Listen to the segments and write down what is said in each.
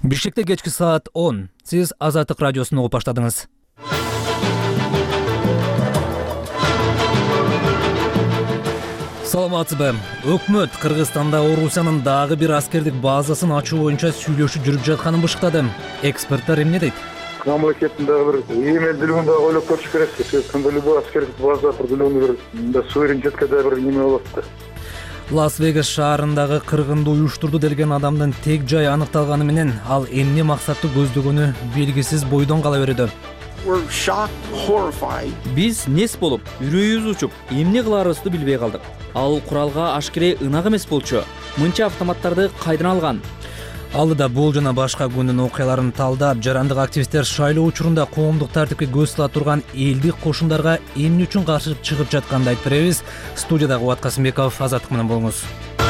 Бишкекте кечки саат 10. Сиз Азаттык радиосун угуп баштадыңыз. Саламатсызбы? Өкмөт Кыргызстанда Орусиянын дагы бир аскердик базасын ачуу боюнча сүйлөшүү жүрүп жатканын бышыктады. Эксперттер эмне дейт? Мамлекеттин дагы бир иймелдүүлүгүн дагы ойлоп көрүш керек. Күндөлүк аскердик база тургузууну бир суверенитетке да бир неме болот да. Лас-Вегас шаарындагы кыргынды уюштурду делген адамдын тег жайы аныкталганы менен ал эмне максатты көздөгөнү белгисиз бойдон кала берүүдө. Биз нес болуп, үрөйүбүз учуп, эмне кыларыбызды билбей калдык. Ал куралга ашкере ынак эмес болчу. Мынча автоматтарды кайдан алган? Алдыда бул жана башка күндүн окуяларын талдап, жарандык активисттер шайлоо учурунда коомдук тартипке көз сала турган элдик кошундарга эмне үчүн каршы чыгып жатканын айтып беребиз. Студияда Кубат Касымбеков, Азаттык менен болуңуз.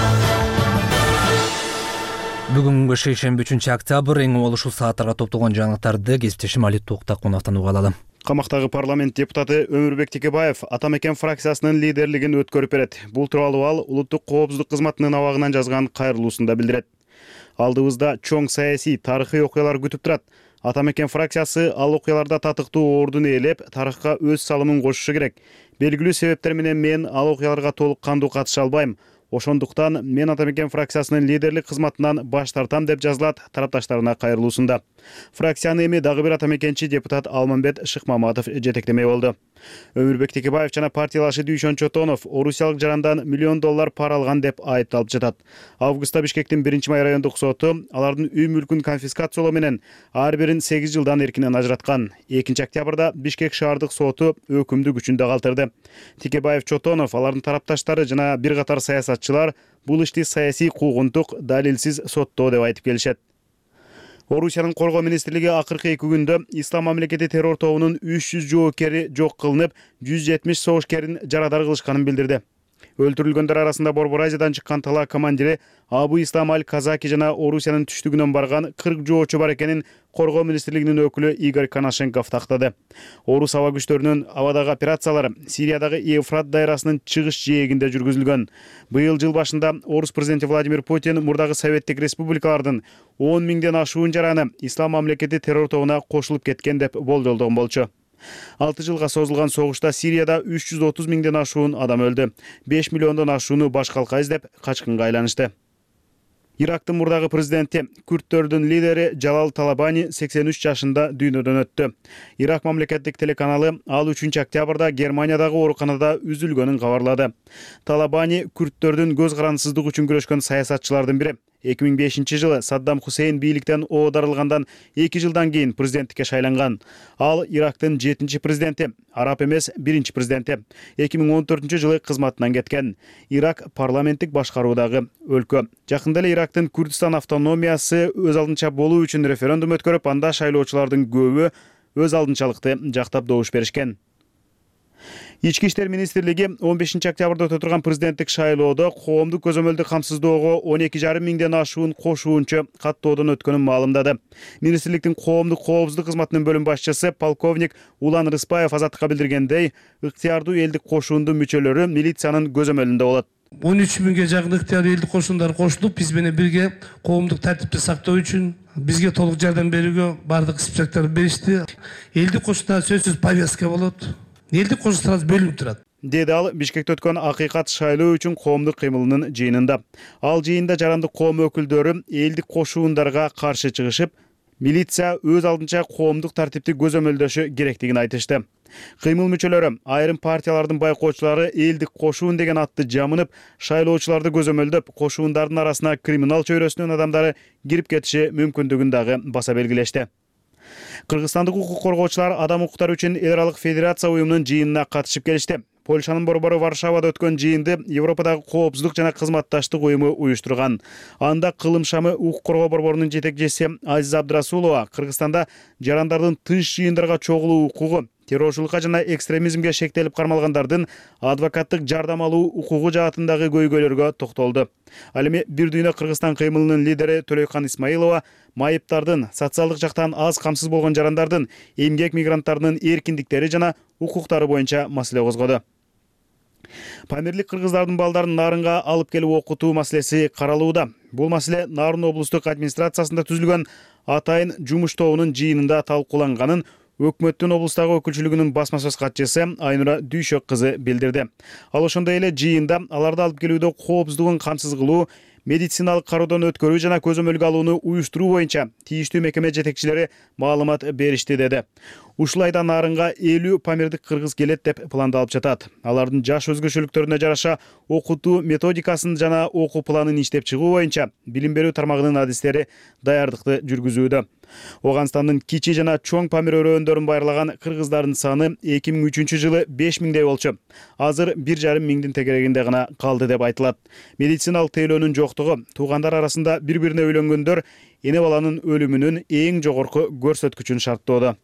Бүгүнкү шейшемби 3-октябрь эң уол ушул сааттарга топтолгон жаңылыктарды кесиптешим Али Токтакуновдон уга алалы. Камактагы парламент депутаты Өмүрбек Текебаев Ата Мекен фракциясынын лидерлигин өткөрүп берет. Бул тууралуу ал улуттук коопсуздук кызматынын абагынан жазган кайрылуусунда билдирет. Алдыбызда чоң саясий тарыхый окуялар күтүп турат. Ата Мекен фракциясы ал окуяларда татыктуу ордун ээлеп, тарыхка өз салымын кошушу керек. Белгилүү себептер менен мен ал окуяларга толук кандуу катыша албайм. Ошондуктан мен Ата Мекен фракциясынын лидерлик кызматынан баш тартам деп жазылат тарапташтарына кайрылуусунда. Фракцияны эми дагы бир Ата Мекенчи депутат Алмамбет Шыкмаматов жетектемей болду. Өмүрбек Текебаев жана партиялашы Дүйшөн Чотонов орусиялык жарандан $1 миллион пара алган деп айыпталып жатат. Августта Бишкектин 1-май райондук соту алардын үй мүлкүн конфискациялоо менен ар бирин 8 жылдан эркинен ажыраткан. 2-октябрда Бишкек шаардык соту өкүмдү күчүндө калтырды. Текебаев, Чотонов, алардын тарапташтары жана бир катар саясатчылар бул ишти саясий куугунтук, далилсиз соттоо деп айтып келишет. Орусиянын коргоо министрлиги акыркы 2 күндө Ислам мамлекети террор тобунун 300 жоокери жок кылынып, 170 согушкерин жарадар кылышканын билдирди. Өлтүрүлгөндөр арасында Борбор Азиядан чыккан тала командири Абу Ислам Аль-Казаки жана Орусиянын түштүгүнөн барган 40 жоочу бар экенин коргоо министрлигинин өкүлү Игорь Коношенков тактады. Орус аба күчтөрүнүн абадагы операциялары Сириядагы Евфрат дайрасынын чыгыш жээгинде жүргүзүлгөн. Быйыл жыл башында Орус президенти Владимир Путин мурдагы Советтик республикалардын 10 миңден ашуун жараны Ислам мамлекети террор тобуна кошулуп кеткен деп болжолдогон болчу. 6 жылга созулган согушта Сирияда 330 миңден ашуун адам өлдү. 5 миллиондон ашууну баш калка издеп качкынга айланышты. Ирактын мурдагы президенти, күрттөрдүн лидери Жалал Талабани 83 жашында дүйнөдөн өттү. Ирак мамлекеттик телеканалы ал 3-октябрда Германиядагы ооруканада үзүлгөнүн кабарлады. Талабани күрттөрдүн көз карандысыздык үчүн күрөшкөн саясатчылардын бири. 2005 жылы Саддам Хусейн бийликтен оодарылгандан 2 жылдан кийин президенттикке шайланган. Ал Ирактын 7-чи президенти, араб эмес 1-чи президенти. 2014 жылы кызматынан кеткен. Ирак парламенттик башкаруудагы өлкө. Жакында эле Ирактын Күрдистан автономиясы өз алдынча болуу үчүн референдум өткөрүп, анда шайлоочулардын көбү өз алдынчалыкты жактап добуш беришкен. Ички иштер министрлиги 15-октябрда өтө турган президенттик шайлоодо коомдук көзөмөлдү камсыздоого 12,5 миңден ашуун кошуунчу каттоодон өткөнүн маалымдады. Министрликтин коомдук коопсуздук кызматынын бөлүм башчысы полковник Улан Рыспаев Азаттыкка билдиргендей, ыктыярдуу элдик кошуундун мүчөлөрү милициянын көзөмөлүндө болот. 13 миңге жакын ыктыярдуу элдик кошундар кошулуп, биз менен бирге коомдук тартипти сактоо үчүн бизге толук жардам берүүгө бардык списоктор беришти. Элдик кошундар сөзсүз повестка болот. Элдик кошундар бөлүнүп турат. Деди ал Бишкекте өткөн акыйкат шайлоо үчүн коомдук кыймылынын жыйынында. Ал жыйында жарандык коом өкүлдөрү элдик кошуундарга каршы чыгышып, милиция өз алдынча коомдук тартипти көзөмөлдөшү керектигин айтышты. Кыймыл мүчөлөрү айрым партиялардын байкоочулары элдик кошуун деген атты жамынып, шайлоочуларды көзөмөлдөп, кошуундардын арасына криминал чөйрөсүнүн адамдары кирип кетиши мүмкүндүгүн дагы баса белгилешти. Кыргызстандык укук коргоочулар адам укуктары үчүн эл аралык федерация уюмунун жыйынына катышып келишти. Польшанын борбору Варшавада өткөн жыйынды Европадагы коопсуздук жана кызматташтык уюму уюштурган. Анда кылым шамы укук коргоо борборунун жетекчиси Азиза Абдрасулова Кыргызстанда жарандардын тынч жыйындарга чогулуу укугу, террорчулукка жана экстремизмге шектелип кармалгандардын адвокаттык жардам алуу укугу жаатындагы көйгөйлөргө токтолду. Ал эми Бир дүйнө Кыргызстан кыймылынын лидери Төлөйкан Исмаилова майыптардын, социалдык жактан аз камсыз болгон жарандардын, эмгек мигранттарынын эркиндиктери жана укуктары боюнча маселе козгоду. Памирлик кыргыздардын балдарын Нарынга алып келип окутуу маселеси каралууда. Бул маселе Нарын облустук администрациясында түзүлгөн атайын жумуш тобунун жыйынында талкууланганын Өкмөттүн облустагы өкүлчүлүгүнүн басма сөз катчысы Айнура Дүйшөк кызы билдирди. Ал ошондой эле жыйында аларды алып келүүдө коопсуздугун камсыз кылуу, медициналык кароодон өткөрүү жана көзөмөлгө алууну уюштуруу боюнча тийиштүү мекеме жетекчилери маалымат беришти деди. Ушул айда Нарынга 50 памирдик кыргыз келет деп пландалып жатат. Алардын жаш өзгөчөлүктөрүнө жараша окутуу методикасын жана окуу планын иштеп чыгуу боюнча билим берүү тармагынын адистери даярдыкты жүргүзүүдө. Оганстандын кичи жана чоң памир өрөөндөрүн байырлаган кыргыздардын саны 2003 жылы 5000дей болчу. Азыр 1,5 миңдин тегерегинде гана калды деп айтылат. Медициналык тейлөөнүн жоктугу, туугандар арасында бири-бирине үйлөнгөндөр эне баланын өлүмүнүн эң жогорку көрсөткүчүн шарттоодо.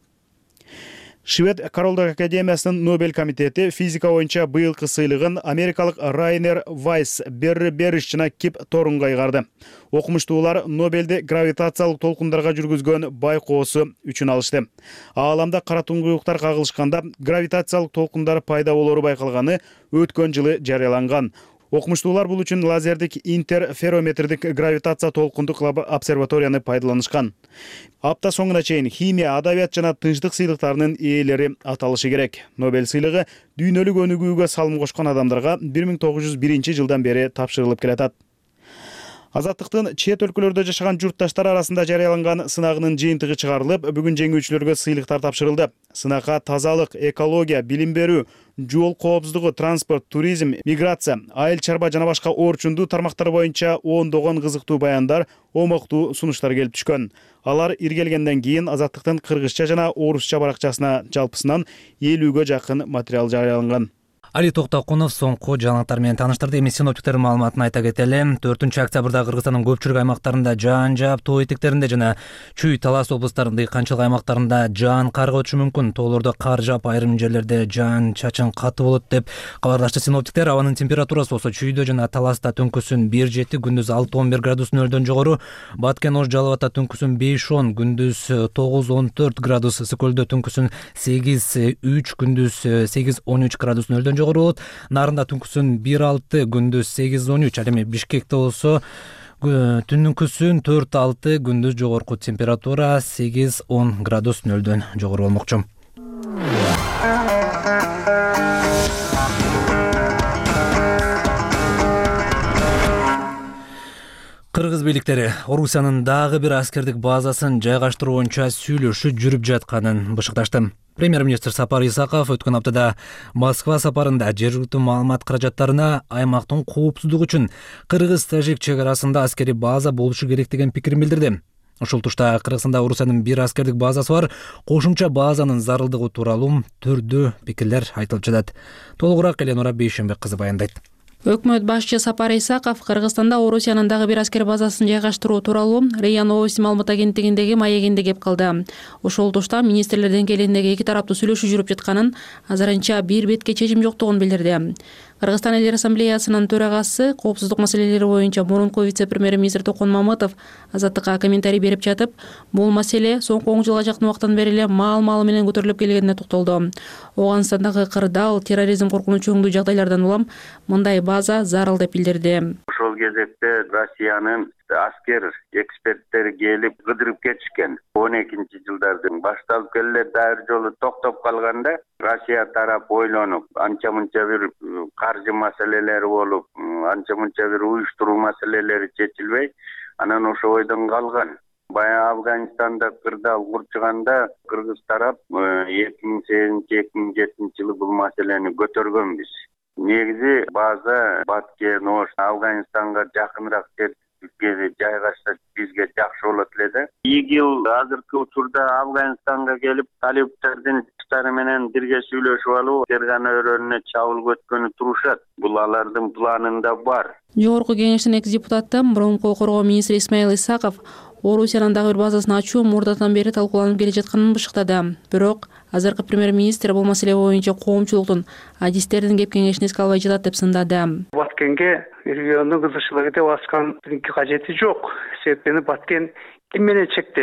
Швед Королдук академиясынын Нобель комитети физика боюнча быйылкы сыйлыгын америкалык Райнер Вайс Берриш жана Кип Торунга ыйгарды. Окумуштуулар Нобелди гравитациялык толкундарга жүргүзгөн байкоосу үчүн алышты. Ааламда кара туңгуюктар кагылышканда гравитациялык толкундар пайда болору байкалганы өткөн жылы жарыяланган. Окумуштуулар бул үчүн лазердик интерферометрдик гравитация толкундук обсерваторияны пайдаланышкан. Апта соңуна чейин химия, адабият жана тынчтык сыйлыктарынын ээлери аталышы керек. Нобель сыйлыгы дүйнөлүк өнүгүүгө салым кошкон адамдарга 1901 жылдан бери тапшырылып келатат. Азаттыктын чет өлкөлөрдө жашаган журтташтар арасында жарыяланган сынагынын жыйынтыгы чыгарылып, бүгүн жеңүүчүлөргө сыйлыктар тапшырылды. Сынакка тазалык, экология, билим берүү, жол коопсуздугу, транспорт, туризм, миграция, айыл чарба жана башка орчундуу тармактар боюнча ондогон кызыктуу баяндар, омоктуу сунуштар келип түшкөн. Алар иргелгенден кийин Азаттыктын кыргызча жана орусча баракчасына жалпысынан 50гө жакын материал жарыяланган. Али Токтокунов соңку жаңылыктар менен тааныштырды. Эми синоптиктердин маалыматын айта кетели. 4-октябрда Кыргызстандын көпчүлүк аймактарында жаан жаап, тоо этектеринде жана Чүй, Талас облустарынын кайчылык аймактарында жаан кар өтүшү мүмкүн. Тоолордо кар жаап, айрым жерлерде жаан чачын катуу болот деп кабарлашты синоптиктер. Абанын температурасы болсо Чүйдө жана Таласта түнкүсүн 1-7, күндүз 6-11 градус нөлдөн жогору, Баткен, Ош, Жалал-Абадта түнкүсүн 5-10, күндүз 9-14 градус, Сокөлдө түнкүсүн 8-3, күндүз 8-13 градус нөлдөн жогору болот. Нарында түнкүсүн 1-6, күндүз 8-13. Ал эми Бишкекте болсо түнкүсүн 4-6, күндүз жогорку температура 8-10 градус нөлдөн жогору болмокчу. Кыргыз бийликтери Орусиянын дагы бир аскердик базасын жайгаштыруу боюнча сүйлөшүү жүрүп жатканын бышыкташты. Премьер-министр Сапар Исаков өткөн аптада Москва сапарында жергиликтүү маалымат каражаттарына аймактын коопсуздугу үчүн кыргыз-тажик чек арасында аскерий база болушу керек деген пикирин билдирди. Ушул тушта Кыргызстанда Орусиянын бир аскердик базасы бар, кошумча базанын зарылдыгы тууралуу түрдүү пикирлер айтылып жатат. Толугураак Эленора Бейшенбек кызы баяндайт. Өкмөт башчы Сапар Исаков Кыргызстанда Орусиянын дагы бир аскер базасын жайгаштыруу тууралуу РИА Новости маалымат агенттигиндеги маегинде кеп калды. Ошол тушта министрлер деңгээлиндеги эки тараптуу сүйлөшүү жүрүп жатканын, азырынча бир бетке чечим жоктугун билдирди. Кыргызстан Элдер Ассамблеясынын төрагасы коопсуздук маселелери боюнча мурунку вице-премьер-министр Токон Мамытов Азаттыкка комментарий берип жатып, бул маселе соңку 10 жылга жакын убакыттан бери эле маал-маалы менен көтөрүлүп келгенине токтолду. Оганстандагы кырдаал, терроризм коркунучу өңдүү жагдайлардан улам мындай база зарыл деп билдирди. Ошол кезекте Россиянын аскер эксперттери келип кыдырып кетишкен. 12 жылдардын башталып келе дайыр жолу токтоп калганда Россия тарап ойлонуп, анча-мынча бир каржы маселелери болуп, анча-мынча бир уюштуруу маселелери чечилбей, анан ошо ойдон калган. Бая Афганистанда кырдаал курчуганда кыргыз тарап 2008-2007 жылы бул маселени көтөргөнбүз. Негизи база Баткен, Ош, Афганистанга жакыныраак жерге жайгашса бизге жакшы болот эле да. ИГИЛ азыркы учурда Афганистанга келип талибтердин иштери менен бирге сүйлөшүп алып, Фергана өрөөнүнө чабуулга өткөнү турушат. Бул алардын планында бар. Жогорку кеңештин экс-депутаты, мурунку коргоо министри Исмаил Исаков Орусиянын дагы бир базасын ачуу мурдатан бери талкууланып келе жатканын бышыктады. Бирок азыркы премьер-министр бул маселе боюнча коомчулуктун, адистердин кеп кеңешин эске албай жатат деп сындады. Баткенге региондун кызыкчылыгы деп аскандын кажети жок. Себеби Баткен ким менен чектеш?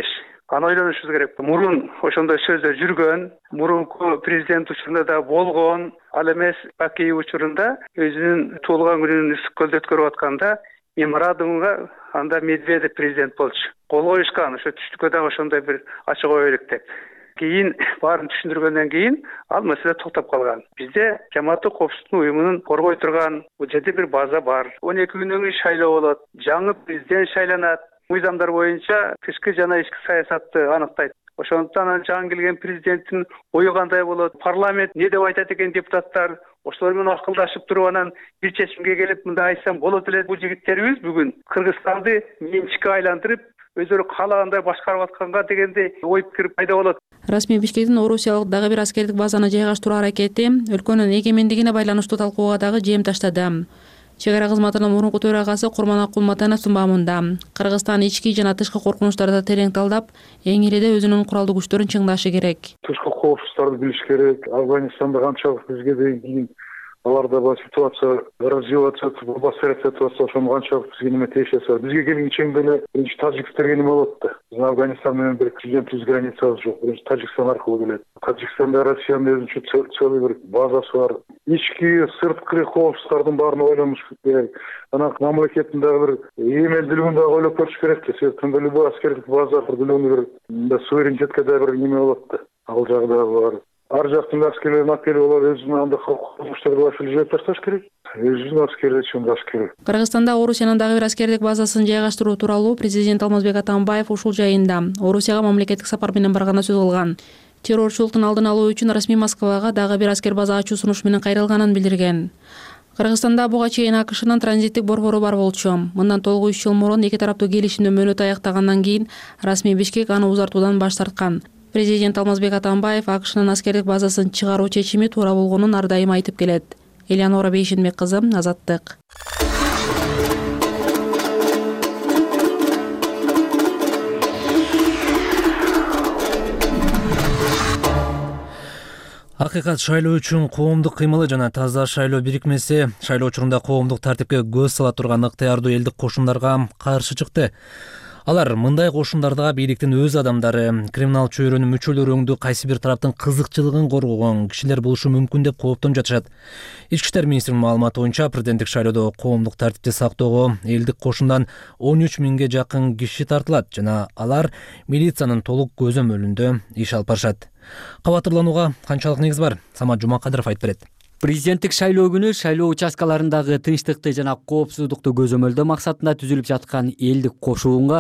аны ойлонушубуз керек. Мурун ошондой сөздөр жүргөн, мурунку президент учурунда да болгон, ал эмес Бакиев учурунда өзүнүн туулган күнүн Ысык көлдө өткөрүп атканда меморандумга анда Медведев президент болчу. Кол коюшкан, ошо түштүккө дагы ошондой бир ачык ой керек деп. Кийин баарын түшүндүргөндөн кийин ал маселе токтоп калган. Бизде Жамааттык коопсуздук уюмунун коргой турган бул жерде бир база бар. 12 күндөн кийин шайлоо болот. Жаңы президент шайланат. Мыйзамдар боюнча тышкы жана ички саясатты аныктайт. Ошондуктан жаңы келген президенттин ою кандай болот, парламент не деп айтат экен депутаттар, ошолор менен акылдашып туруп анан бир чечимге келип мындай айтсам болот эле. Бул жигиттерибиз бүгүн Кыргызстанды менчикке айландырып, өздөрү каалагандай башкарып атканга дегендей ой пикир пайда болот. Расмий Бишкектин Орусиялык дагы бир аскердик базаны жайгаштыруу аракети өлкөнүн эгемендигине байланыштуу талкууга дагы жем таштады. Чек ара кызматынын мурунку төрагасы Курманак Кулматановдун баамында Кыргызстан ички жана тышкы коркунучтарды терең талдап, эң эледе өзүнүн куралдуу күчтөрүн чыңдашы керек. Тышкы коопсуздуктарды билиш керек. Афганистанда канчалык бизге дейин кийин аларда бар ситуация развиваться, басыраться турат, ошону канчалык бизге неме тиешеси. Бизге келген чеңде эле биринчи таджиктерге неме болот да. Биздин Афганистан менен бир түз границабыз жок. Биринчи Таджикстан аркылуу келет. Таджикстанда Россиянын өзүнчө целый бир базасы бар. Ички, сырткы коопсуздуктардын баарын ойлонуш керек. Анан мамлекеттин дагы бир эмелдүүлүгүн дагы ойлоп көрүш керек да. Себептен любой аскердик база определенный бир суверенитетке да бир неме болот да. Ал жагы дагы бар. Ар жактын аскерлерин алып келип алар өзүнүн андай кылмыштарды башылып жиберип ташташ керек. Өзүнүн аскерди чыңдаш керек. Кыргызстанда Орусиянын дагы бир аскердик базасын жайгаштыруу тууралуу президент Алмазбек Атамбаев ушул жайында Орусияга мамлекеттик сапар менен барганда сөз кылган. Террорчулуктун алдын алуу үчүн расмий Москвага дагы бир аскер база ачуу сунуш менен кайрылганын билдирген. Кыргызстанда буга чейин АКШнын транзиттик борбору бар болчу. Мындан толугу 3 жыл мурун эки тараптуу келишимдин мөөнөтү аяктагандан кийин расмий Бишкек аны узартуудан баш тарткан. Президент Алмазбек Атамбаев АКШнын аскердик базасын чыгаруу чечими туура болгонун ар дайым айтып келет. Элеонора Бейшенбек кызы, Азаттык. Акыйкат шайлоо үчүн коомдук кыймылы жана таза шайлоо бирикмеси шайлоо учурунда коомдук тартипке көз сала турган ыктыярдуу элдик кошундарга каршы чыкты. Алар мындай кошундарда бийликтин өз адамдары, криминал чөйрөнүн мүчөлөрү өңдүү кайсы бир тараптын кызыкчылыгын коргогон кишилер болушу мүмкүн деп кооптонуп жатышат. Ички иштер министринин маалыматы боюнча президенттик шайлоодо коомдук тартипти сактоого элдик кошундан 13 миңге жакын киши тартылат жана алар милициянын толук көзөмөлүндө иш алып барышат. Кабатырланууга канчалык негиз бар? Самат Жумакадыров айтып берет. Президенттик шайлоо күнү шайлоо участкаларындагы тынчтыкты жана коопсуздукту көзөмөлдөө максатында түзүлүп жаткан элдик кошуунга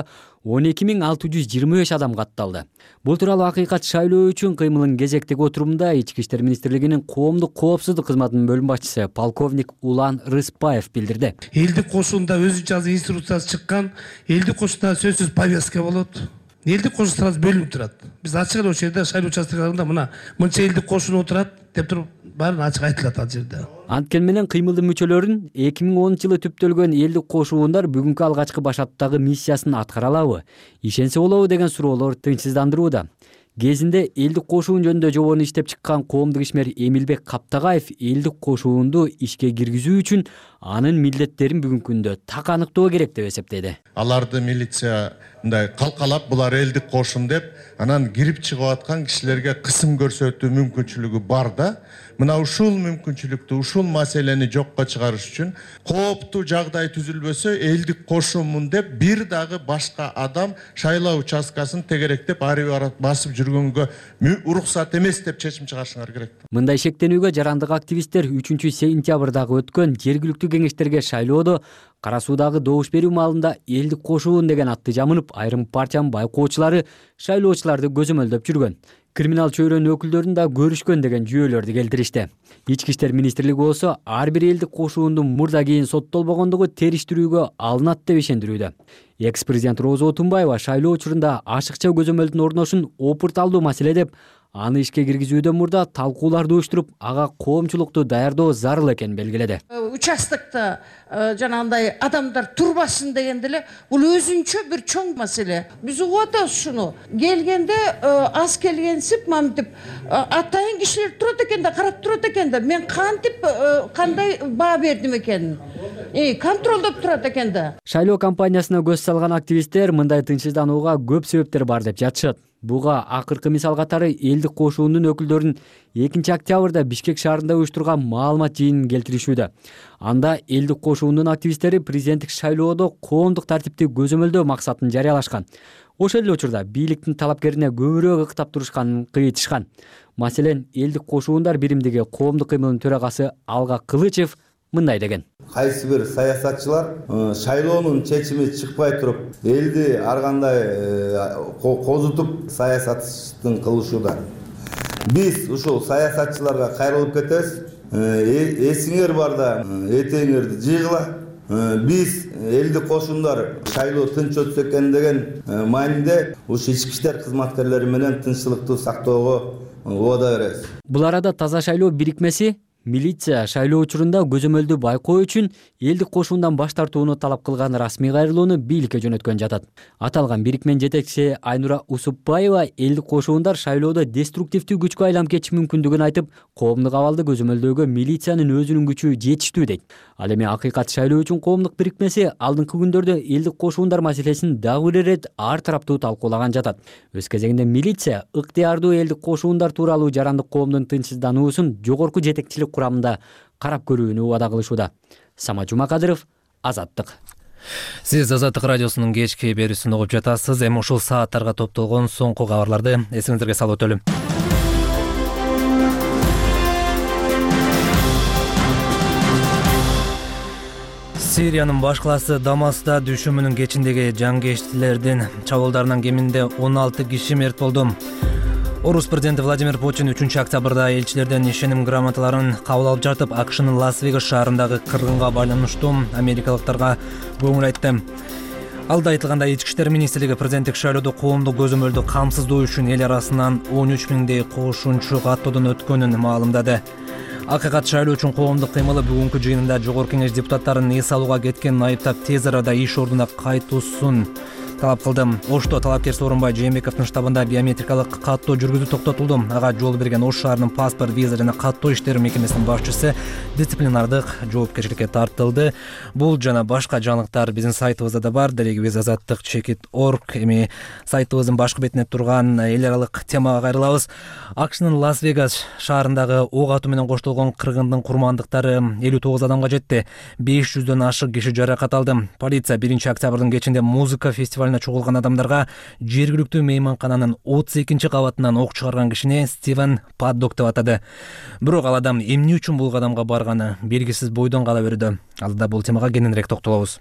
12.625 адам катталды. Бул тууралуу Акыйкат шайлоо үчүн кыймылын кезектеги отурумда Ички иштер министрлигинин коомдук коопсуздук кызматынын бөлүм башчысы полковник Улан Рыспаев билдирди. Элдик кошуунда өзүнчө инструкциясы чыккан, элдик кошуунда сөзсүз повестка болот. Элдик кошуундар бөлүнүп турат. Биз ачык эле ошол жерде шайлоо участкаларында мына мынча элдик кошуун отурат деп туруп баарын ачык айтылат ал жерде. Анткени менен кыймылдын мүчөлөрүн 2010 жылы түптөлгөн элдик кошуундар бүгүнкү алгачкы башаттагы миссиясын аткара алабы, ишенсе болобу деген суроолор тынчсыздандырууда. Кезинде элдик кошуун жөнүндө жобону иштеп чыккан коомдук ишмер Эмилбек Каптагаев элдик кошуунду ишке киргизүү үчүн анын милдеттерин бүгүнкү күндө так аныктоо керек деп эсептейди. Аларды милиция мындай калкалап булар элдик кошун деп анан кирип чыгып аткан кишилерге кысым көрсөтүү мүмкүнчүлүгү бар да. Мына ушул мүмкүнчүлүктү, ушул маселени жокко чыгарыш үчүн кооптуу жагдай түзүлбөсө элдик кошунмун деп бир дагы башка адам шайлоо участкасын тегеректеп ары басып жүргөнгө уруксат эмес деп чечим чыгарышыңар керек. Мындай шектенүүгө жарандык активисттер 3-сентябрдагы өткөн жергиликтүү кеңештерге шайлоодо Кара Суудагы добуш берүү маалында элдик кошуун деген атты жамынып, айрым партиянын байкоочулары шайлоочуларды көзөмөлдөп жүргөн. Криминал чөйрөнүн өкүлдөрүн да көрүшкөн деген жүйөлөрдү келтиришти. Ички иштер министрлиги болсо ар бир элдик кошуундун мурда кийин соттолбогондугу териштирүүгө алынат деп ишендирүүдө. Экс-президент Роза Отунбаева шайлоо учурунда ашыкча көзөмөлдүн орношун опурталдуу маселе деп, аны ишке киргизүүдөн мурда талкууларды уюштуруп, ага коомчулукту даярдоо зарыл экенин белгиледи. Участокто жанагындай адамдар турбасын дегенде эле бул өзүнчө бир чоң маселе. Биз угуп атабыз шуну. Келгенде аз келгенсип мамтип атайын кишилер турат экен да, карап турат экен да. Мен кантип кандай баа бердим экен. Контролдоп турат экен да. Шайлоо кампаниясына көз салган активисттер мындай тынчсызданууга көп себептер бар деп жатышат. Буга акыркы мисал катары элдик кошуунун өкүлдөрүнүн 2 октябрда Бишкек шаарында уюштурган маалымат жыйынын келтиришүүдө. Анда элдик кошуунун активисттери президенттик шайлоодо коомдук тартипти көзөмөлдөө максатын жарыялашкан. Ошол эле учурда бийликтин талапкерине көбүрөөк ыктап турушканын кыйтышкан. Маселен, элдик кошуундар биримдиги коомдук кыймылынын төрагасы Алга Кылычев мындай деген. Кайсы бир саясатчылар шайлоонун чечими чыкпай туруп, элди ар кандай козутуп саясаттын кылышууда. Биз ушул саясатчыларга кайрылып кетебиз. Эсиңер барда этеңерди жыйгыла. Биз элдик кошундар шайлоо тынч өтсө экен деген маанинде ушу ички иштер кызматкерлери менен тынччылыкты сактоого убада беребиз. Бул арада Таза шайлоо бирикмеси милиция шайлоо учурунда көзөмөлдү байкоо үчүн элдик кошуундан баш тартууну талап кылган расмий кайрылууну бийликке жөнөткөн жатат. Аталган бирикменин жетекчиси Айнура Усупбаева элдик кошуундар шайлоодо деструктивдүү күчкө айланып кетиши мүмкүндүгүн айтып, коомдук абалды көзөмөлдөөгө милициянын өзүнүн күчү жетиштүү дейт. Ал эми акыйкат шайлоо үчүн коомдук бирикмеси алдыңкы күндөрдө элдик кошуундар маселесин дагы бир ирет ар тараптуу талкуулаган жатат. Өз кезегинде милиция ыктыярдуу элдик кошуундар тууралуу жарандык коомдун тынчсыздануусун жогорку жетекчилик курамында карап көрүүнү убада кылышууда. Самат Жумакадыров, Азаттык. Сиз Азаттык радиосунун кечки берүүсүн угуп жатасыз. Эми ушул сааттарга топтолгон соңку кабарларды эсиңиздерге салып өтөлүм. Сириянын баш калаасы Дамаста дүшүмүнүн кечиндеги жангештилердин чабуулдарынан кеминде 16 киши мерт болду. Орус президенти Владимир Путин 3 октябрда элчилерден ишеним грамоталарын кабыл алып жатып, АКШнын Лас-Вегас шаарындагы кыргынга байланыштуу америкалыктарга көңүл айтты. Алда айтылгандай, ички иштер министрлиги президенттик шайлоодо коомдук көзөмөлдү камсыздоо үчүн эл арасынан 13 миңдей кошумчу каттоодон өткөнүн маалымдады. Акыйкат шайлоо үчүн коомдук кыймылы бүгүнкү жыйынында Жогорку Кеңеш депутаттарын эс алууга кеткенин айыптап, тез арада иш ордуна кайтуусун талап кылды. Ошто талапкер Сооронбай Жээнбековдун штабында биометрикалык каттоо жүргүзүү токтотулду. Ага жол берген Ош шаарынын паспорт, виза жана каттоо иштери мекемесинин башчысы дисциплинардык жоопкерчиликке тартылды. Бул жана башка жаңылыктар биздин сайтыбызда да бар. Делегибиз azattik.org. Эми сайтыбыздын башкы бетинде турган эл аралык темага кайрылабыз. АКШнын Лас-Вегас шаарындагы ок атуу менен коштолгон кыргындын курмандыктары 59 адамга жетти. 500дөн ашык киши жаракат алды. Полиция 1 октябрдын кечинде музыка фестивалына чогулган адамдарга жергиликтүү мейманкананын 32 кабатынан ок чыгарган кишини Стивен Паддок деп атады. Бирок ал адам эмне үчүн бул кадамга барганы белгисиз бойдон кала берүүдө. Алдыда бул темага кененирээк токтолобуз.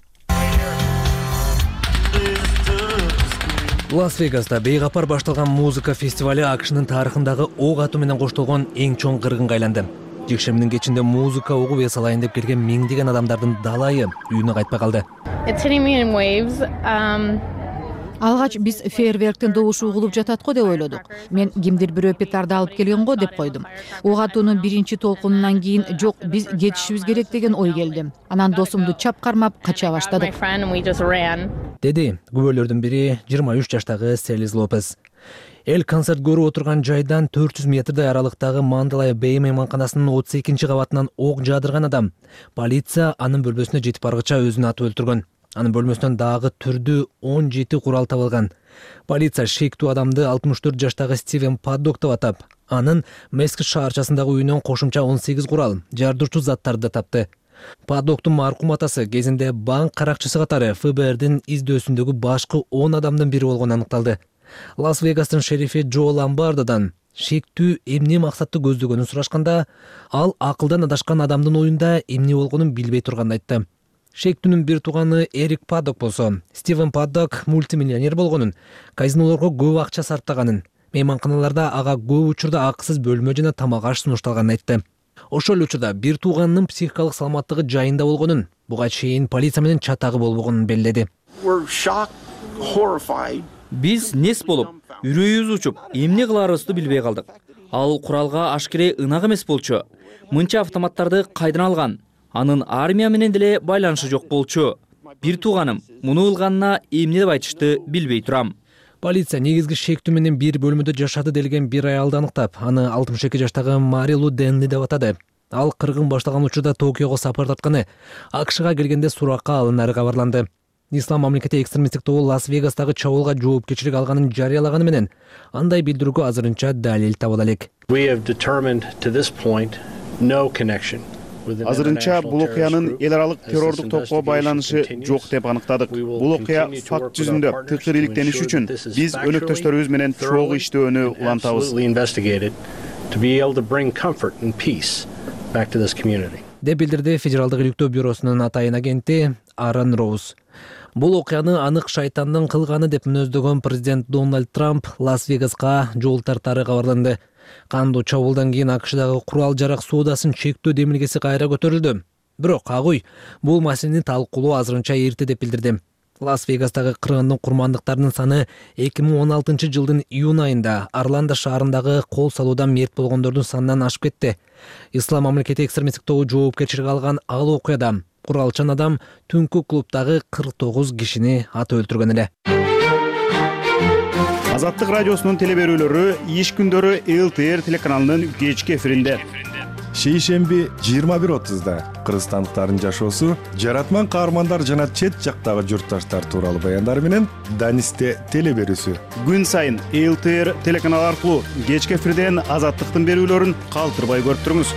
Лас-Вегаста бейгапар башталган музыка фестивали АКШнын тарыхындагы ок атуу менен коштолгон эң чоң кыргынга айланды. Жекшембинин кечинде музыка угуп эс алайын деп келген миңдеген адамдардын далайы үйүнө кайтпай калды. Алгач биз фейерверктин добушу угулуп жатат го деп ойлодук. Мен кимдир бирөө петарды алып келген го деп койдум. Ок атуунун биринчи толкунунан кийин жок, биз кетишибиз керек деген ой келди. Анан досумду чап кармап кача баштадык. Деди күбөлөрдүн бири 23 жаштагы Селиз Лопес. Эл концерт көрүп отурган жайдан 400 метрдей аралыктагы Мандалай Бэй мейманканасынын 32 кабатынан ок жаадырган адам. Полиция анын бөлмөсүнө жетип баргыча өзүн атып өлтүргөн. Анын бөлмөсүнөн дагы түрдүү 17 курал табылган. Полиция шектүү адамды 64 жаштагы Стивен Паддок деп атап, анын Мескит шаарчасындагы үйүнөн кошумча 18 курал, жардырчу заттарды тапты. Паддоктун маркум атасы кезинде банк каракчысы катары ФБРдин издөөсүндөгү башкы 10 адамдын бири болгону аныкталды. Лас-Вегастын шерифи Джо Ламбардодан шектүү эмне максатты көздөгөнүн сурашканда, ал акылдан адашкан адамдын оюнда эмне болгонун билбей турганын айтты. Шектүүнүн бир тууганы Эрик Паддок болсо, Стивен Паддок мультимиллионер болгонун, казинолорго көп акча сарптаганын, мейманканаларда ага көп учурда акысыз бөлмө жана тамак аш сунушталганын айтты. Ошол учурда бир тууганынын психикалык саламаттыгы жайында болгонун, буга чейин полиция менен чатагы болбогонун белгиледи. Биз нес болуп, үрөйүбүз учуп, эмне кыларыбызды билбей калдык. Ал куралга ашкере ынак эмес болчу. Мынча автоматтарды кайдан алган? Анын армия менен деле байланышы жок болчу. Бир тууганым муну кылганына эмне деп айтышты билбей турам. Полиция негизги шектүү менен бир бөлмөдө жашады делген бир аялды аныктап, аны 62 жаштагы Марилу Денли деп атады. Ал кыргын башталган учурда Токиого сапар тартканы, АКШга келгенде суракка алынары кабарланды. Ислам мамлекети экстремисттик тобу Лас-Вегастагы чабуулга жоопкерчилик алганын жарыялаганы менен андай билдирүүгө азырынча далил табыла элек. Азырынча бул окуянын эл аралык террордук топко байланышы жок деп аныктадык. Бул окуя факт жүзүндө тыкыр иликтениш үчүн биз өнөктөштөрүбүз менен чогуу иштөөнү улантабыз. Деп билдирди Федералдык иликтөө бюросунун атайын агенти Аран Роуз. Бул окуяны анык шайтандын кылганы деп мүнөздөгөн президент Дональд Трамп Лас-Вегаска жол тартары кабарланды. Кандуу чабуулдан кийин АКШдагы курал жарак соодасын чектөө демилгеси кайра көтөрүлдү. Бирок Агуй бул маселени талкуулоо азырынча эрте деп билдирди. Лас-Вегастагы кыргындын курмандыктарынын саны 2016 жылдын июнь айында Орландо шаарындагы кол салуудан мерт болгондордун санынан ашып кетти. Ислам мамлекети экстремисттик тобу жоопкерчиликке алган ал окуяда куралчан адам түнкү клубдагы 49 кишини атып өлтүргөн эле. Азаттык радиосунун телеберүүлөрү иш күндөрү ЛТР телеканалынын кечки эфиринде. Шейшемби 21:30да кыргызстандыктардын жашоосу, жаратман каармандар жана чет жактагы журтташтар тууралуу баяндар менен Данисте телеберүүсү. Күн сайын ЛТР телеканалы аркылуу кечки эфирден Азаттыктын берүүлөрүн калтырбай көрүп туруңуз.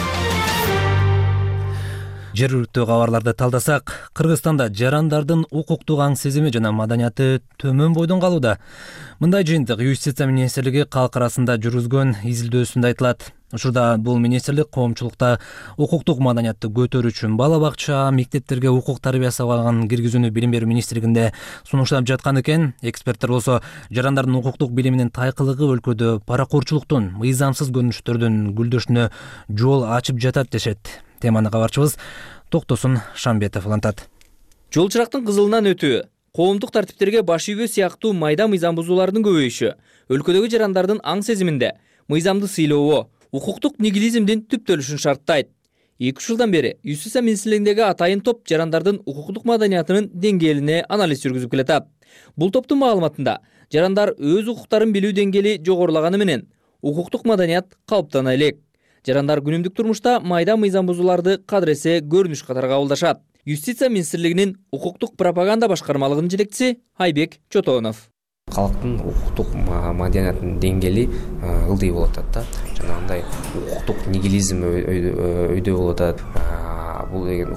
Жергиликтүү кабарларды талдасак, Кыргызстанда жарандардын укуктук аң сезими жана маданияты төмөн бойдон калууда. Мындай жыйынтык Юстиция министрлиги калк арасында жүргүзгөн изилдөөсүндө айтылат. Учурда бул министрлик коомчулукта укуктук маданиятты көтөрүү үчүн бала бакча, мектептерге укук тарбия сабагын киргизүүнү билим берүү министрлигинде сунуштап жаткан экен. Эксперттер болсо жарандардын укуктук билиминин тайкылыгы өлкөдө паракорчулуктун, мыйзамсыз көрүнүштөрдүн гүлдөшүнө жол ачып жатат дешет. Теманы кабарчыбыз Токтосун Шамбетов улантат. Жол чырактын кызылынан өтүү, коомдук тартиптерге баш ийгөө сыяктуу майда мыйзам бузуулардын көбөйүшү, өлкөдөгү жарандардын аң сезиминде мыйзамды сыйлообу, укуктук нигилизмдин түптөлүшүн шарттайт. 2 жылдан бери Юстиция министрлигиндеги атайын топ жарандардын укуктук маданиятынын деңгээлине анализ жүргүзүп келет. Бул топтун маалыматында жарандар өз укуктарын билүү деңгээли жогорулаганы менен укуктук маданият калыптана элек. Жарандар күнүмдүк турмушта майда мыйзам бузууларды кадыресе көрүнүш катары кабылдашат. Юстиция министрлигинин укуктук пропаганда башкармалыгынын жетекчиси Айбек Чотонов. Калктын укуктук маданиятынын деңгээли ылдый болуп атат да. Жанагындай укуктук нигилизм өйдө болуп атат. Бул деген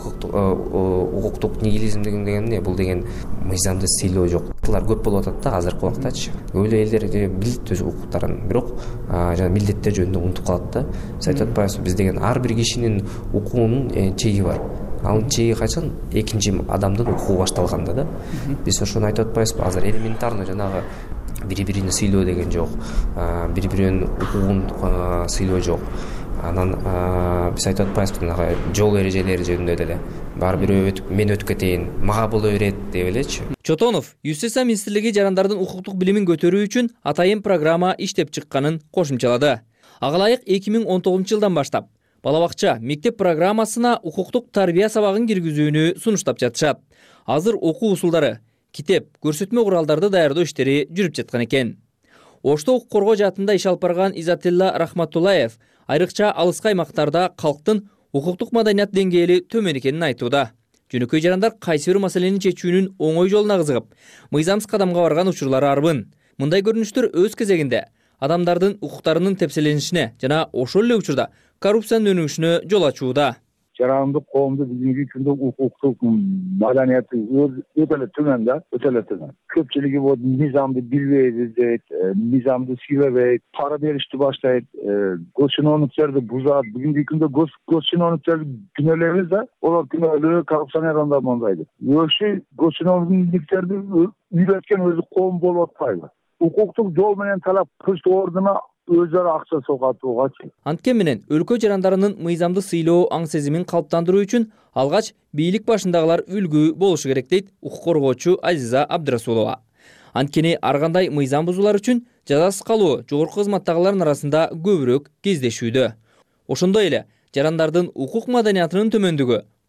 укуктук нигилизм деген эмне? Бул деген мыйзамды сыйлоо жок. Тылар көп болуп атат да азыркы убактачы. Көбү элдер билет өз укуктарын, бирок жана милдеттер жөнүндө унутуп калат да. Сиз айтып атпайсызбы, биз деген ар бир кишинин укугунун чеги бар. Анын чеги качан? Экинчи адамдын укугу башталганда да. Биз ошону айтып атпайбызбы? Азыр элементарно жанагы бири-бирини сыйлоо деген жок. Бири-биринин укугун сыйлоо жок. Анан биз айтып атпайбызбы, жол эрежелери жөнүндө деле. Баары бир өтүп, мен өтүп кетейин, мага боло берет деп элечи. Чотонов Юстиция министрлиги жарандардын укуктук билимин көтөрүү үчүн атайын программа иштеп чыкканын кошумчалады. Ага ылайык 2019 жылдан баштап бала бакча, мектеп программасына укуктук тарбия сабагын киргизүүнү сунуштап жатышат. Азыр окуу усулдары, китеп, көрсөтмө куралдарды даярдоо иштери жүрүп жаткан экен. Ошто укук коргоо жаатында иш алып барган Изатилла Рахматуллаев айрыкча алыскы аймактарда калктын укуктук маданият деңгээли төмөн экенин айтууда. Жөнөкөй жарандар кайсы бир маселени чечүүнүн оңой жолуна кызыгып, мыйзамсыз кадамга барган учурлары арбын. Мындай көрүнүштөр өз кезегинде адамдардын укуктарынын тепселенишине жана ошол эле учурда коррупциянын өнүгүшүнө жол ачууда. Жарандык коомду бүгүнкү күндө укуктук маданияты өтө эле төмөн да, өтө эле төмөн. Көпчүлүгү бул мыйзамды билбейт дейт, мыйзамды сыйлабайт, пара беришти баштайт, госчиновниктерди бузат. Бүгүнкү күндө госчиновниктерди күнөөлөйбүз да, олар күнөөлүү коррупционер адамдайды. Ошо госчиновниктерди үйрөткөн өзү коом болуп атпайбы? Укуктук жол менен талап кылыш ордуна өзара акча согатуугачы. Анткени менен өлкө жарандарынын мыйзамды сыйлоо аң сезимин калыптандыруу үчүн алгач бийлик башындагылар үлгү болушу керек дейт укук коргоочу Азиза Абдрасулова. Анткени ар кандай мыйзам бузуулар үчүн жазасыз калуу жогорку кызматтагылардын арасында көбүрөөк кездешүүдө. Ошондой эле жарандардын укук маданиятынын төмөндүгү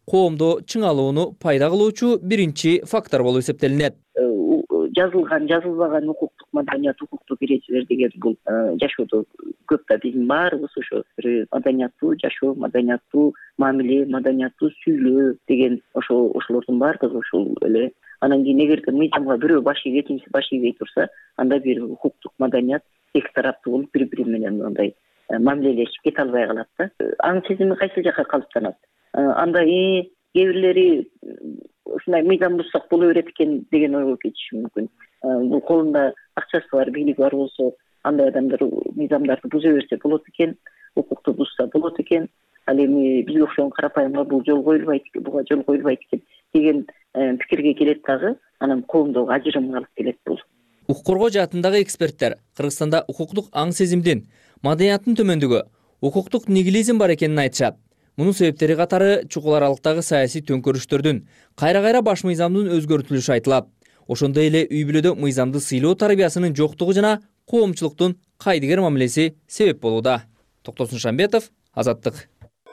коомдо чыңалууну пайда кылуучу биринчи фактор болуп эсептелинет. Жазылган, жазылбаган укуктук маданият, укуктук эрежелер деген бул жашоодо көп да биздин баарыбыз ошо маданияттуу жашоо, маданияттуу мамиле, маданияттуу сүйлөө деген ошолордун баардыгы ушул эле. Анан кийин эгерде мыйзамга бирөө баш ийбей, экинчиси баш ийбей турса, анда бир укуктук маданият эки тараптуу болуп бири менен мындай мамилелешип кете албай калат да. Аң сезими кайсы жака калыптанат. Анда кээ бирлери ушундай мыйзам бузсак боло берет экен деген ойго кетиши мүмкүн. Бул колунда акчасы бар, бийлиги бар болсо, андай адамдар мыйзамдарды буза берсе болот экен, укукту бузса болот экен. Ал эми бизге окшогон карапайымга бул жол коюлбайт экен, буга жол коюлбайт экен деген пикирге келет дагы, анан коомдогу ажырымга алып келет бул. Укук коргоо жаатындагы эксперттер Кыргызстанда укуктук аң сезимдин, маданияттын төмөндүгү, укуктук нигилизм бар экенин айтышат. Мунун себептери катары чукул аралыктагы саясий төңкөрүштөрдүн, кайра-кайра баш мыйзамдын өзгөртүлүшү айтылат. Ошондой эле үй бүлөдө мыйзамды сыйлоо тарбиясынын жоктугу жана коомчулуктун кайдыгер мамилеси себеп болууда. Токтосун Шамбетов, Азаттык.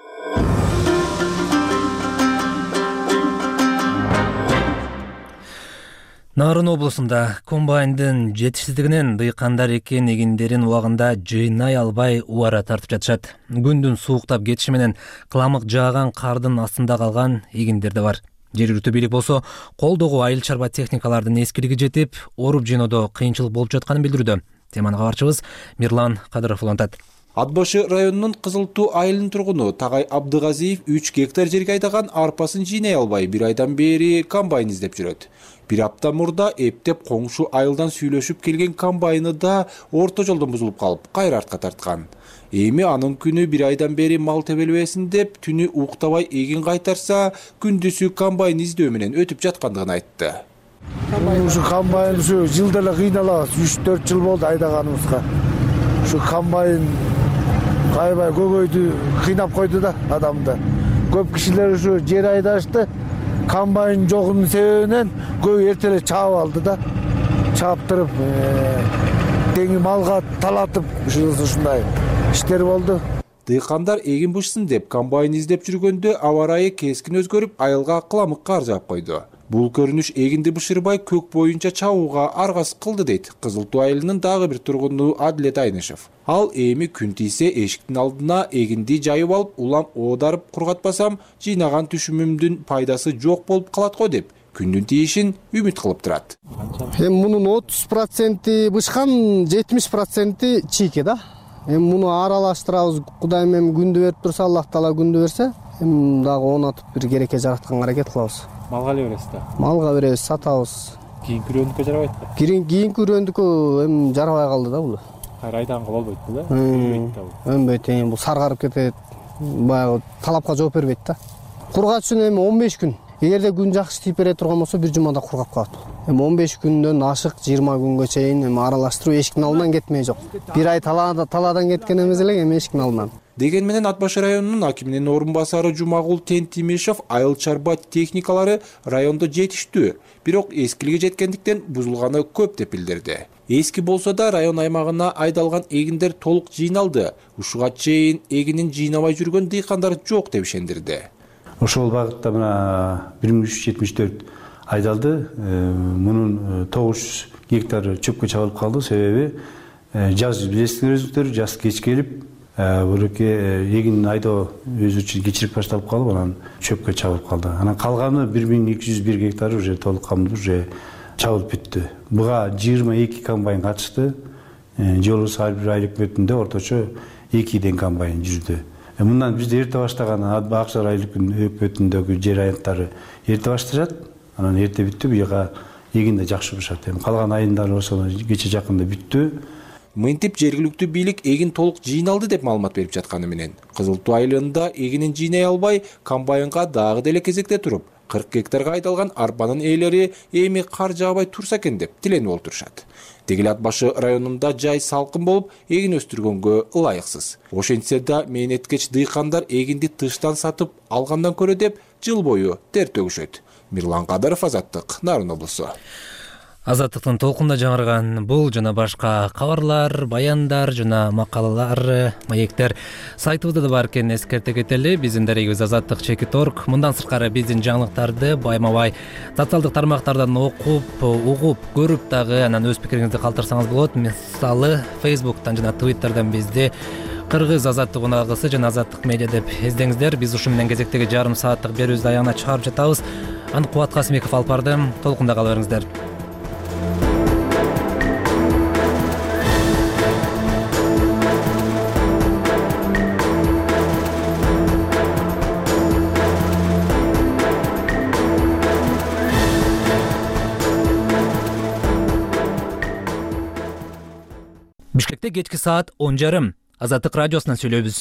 Нарын облусунда комбайндын жетишсиздигинен дыйкандар экен эгиндерин убагында жыйнай албай убара тартып жатышат. Күндүн сууктап кетиши менен кыламык жааган кардын астында калган эгиндер да бар. Жергиликтүү бийлик болсо колдогу айыл чарба техникалардын эскилиги жетип, оруп жыйноодо кыйынчылык болуп жатканын билдирүүдө. Теманы кабарчыбыз Мирлан Кадыров улантат. Ат башы районунун Кызыл Туу айылынын тургуну Тагай Абдыгазиев 3 гектар жерге айдаган арпасын жыйнай албай бир айдан бери комбайн издеп жүрөт. Бир апта мурда эптеп коңшу айылдан сүйлөшүп келген комбайны да орто жолдон бузулуп калып, кайра артка тарткан. Эми анын күнү бир айдан бери мал тебелбесин деп түнү уктабай эгин кайтарса, күндүсү комбайн издөө менен өтүп жаткандыгын айтты. Ушу комбайн ушу жылда эле кыйналабыз, 3-4 жыл болду айдаганыбызга. Ушу комбайн кайбай көгөйдү кыйнап койду да адамды. Көп кишилер ушу жер айдашты. Комбайн жогунун себебинен көбү эртеле чаап алды да. Чаптырып, теңи малга талатып ушундай иштер болду. Дыйкандар эгин бышсын деп комбайн издеп жүргөндө аба ырайы кескин өзгөрүп, айылга кыламык кар жаап койду. Бул көрүнүш эгинди бышырбай көк боюнча чабууга аргас кылды дейт Кызыл Туу айылынын дагы бир тургуну Адилет Айнышев. Ал эми күн тийсе эшиктин алдына эгинди жайып алып, улам оодарып кургатпасам, жыйнаган түшүмүмдүн пайдасы жок болуп калат го деп күндүн тийишин үмүт кылып турат. Эми мунун 30% бышкан, 70% чийке да. Эми муну аралаштырабыз. Кудайым эми күндү берип турса, Аллах Таала күндү берсе, эми дагы онатып бир керекке жаратканга аракет кылабыз. Малга эле бересиз да? Малга беребиз, сатабыз. Кийинки үрөндүккө жарабайт да? Кийинки үрөндүккө эми жарабай калды да бул. Кайра айдаганга болбойт бул, э? Өнбөйт, бул саргарып кетет. Баягы талапка жооп бербейт да. Кургат үчүн эми 15 күн. Эгерде күн жакшы тийип бере турган болсо, бир жумада кургап калат. Эми 15 күндөн ашык 20 күнгө чейин эми аралаштыруу эшиктин алдынан кетмей жок. Бир ай талаадан кеткен эмес эле эми эшиктин алдынан. Деген менен Ат башы районунун акиминин орун басары Жумагул Тентимишев айыл чарба техникалары райондо жетиштүү, бирок эскилиги жеткендиктен бузулганы көп деп билдирди. Эски болсо да район аймагына айдалган эгиндер толук жыйналды. Ушуга чейин эгинин жыйнабай жүргөн дыйкандар жок деп ишендирди. Ошол багытта мына 1374 айдалды. Мунун 900 гектар чөпкө чабылып калды. Себеби жаз билесиңер, жаз кеч келип, буруке эгин айдоо өзү үчүн кечирип башталып калып, анан чөпкө чабылып калды. Анан калганы 1201 гектар уже толук камдуу уже чабылып бүттү. Буга 22 комбайн катышты. Жолубуз ар бир айыл өкмөтүндө орточо 2 комбайн жүрдү. Мындан бизде эрте баштаган Акшар айыл өкмөтүндөгү жер айылдары эрте башташат. Анан эрте бүттү, буга эгин да жакшы бышат. Калган айылдар болсо кече жакында бүттү. Мынтип жергиликтүү бийлик эгин толук жыйналды деп маалымат берип жатканы менен Кызыл Туу айылында эгинин жыйнай албай комбайнга дагы деле кезекте туруп, 40 гектарга айдалган арпанын ээлери эми кар жаабай турса экен деп тиленип олтурушат. Дегеле Ат башы районунда жай салкын болуп, эгин өстүргөнгө ылайыксыз. Ошентсе да мээнеткеч дыйкандар эгинди тыштан сатып алгандан көрө деп жыл бою тер төгүшөт. Мирлан Кадыров, Азаттык, Нарын облусу. Азаттыктын толкунда жаңырган бул жана башка кабарлар, баяндар жана макалалар, маектер сайтыбызда да бар экенин эскерте кетели. Биздин дарегибиз azattik.org. Мындан сырткары биздин жаңылыктарды байма-бай социалдык тармактардан окуп, угуп, көрүп дагы анан өз пикириңизди калтырсаңыз болот. Мисалы Facebook'тан жана Twitter'дан бизди Кыргыз азаттык унагысы жана азаттык медиа деп издеңиздер. Биз ушу менен кезектеги жарым сааттык берүүбүздү аягына чыгарып жатабыз. Аны Кубат Касымбеков алып барды. Толкунда кала бериңиздер. Бишкекте кечки саат 10:30. Азаттык радиосунан сүйлөйбүз.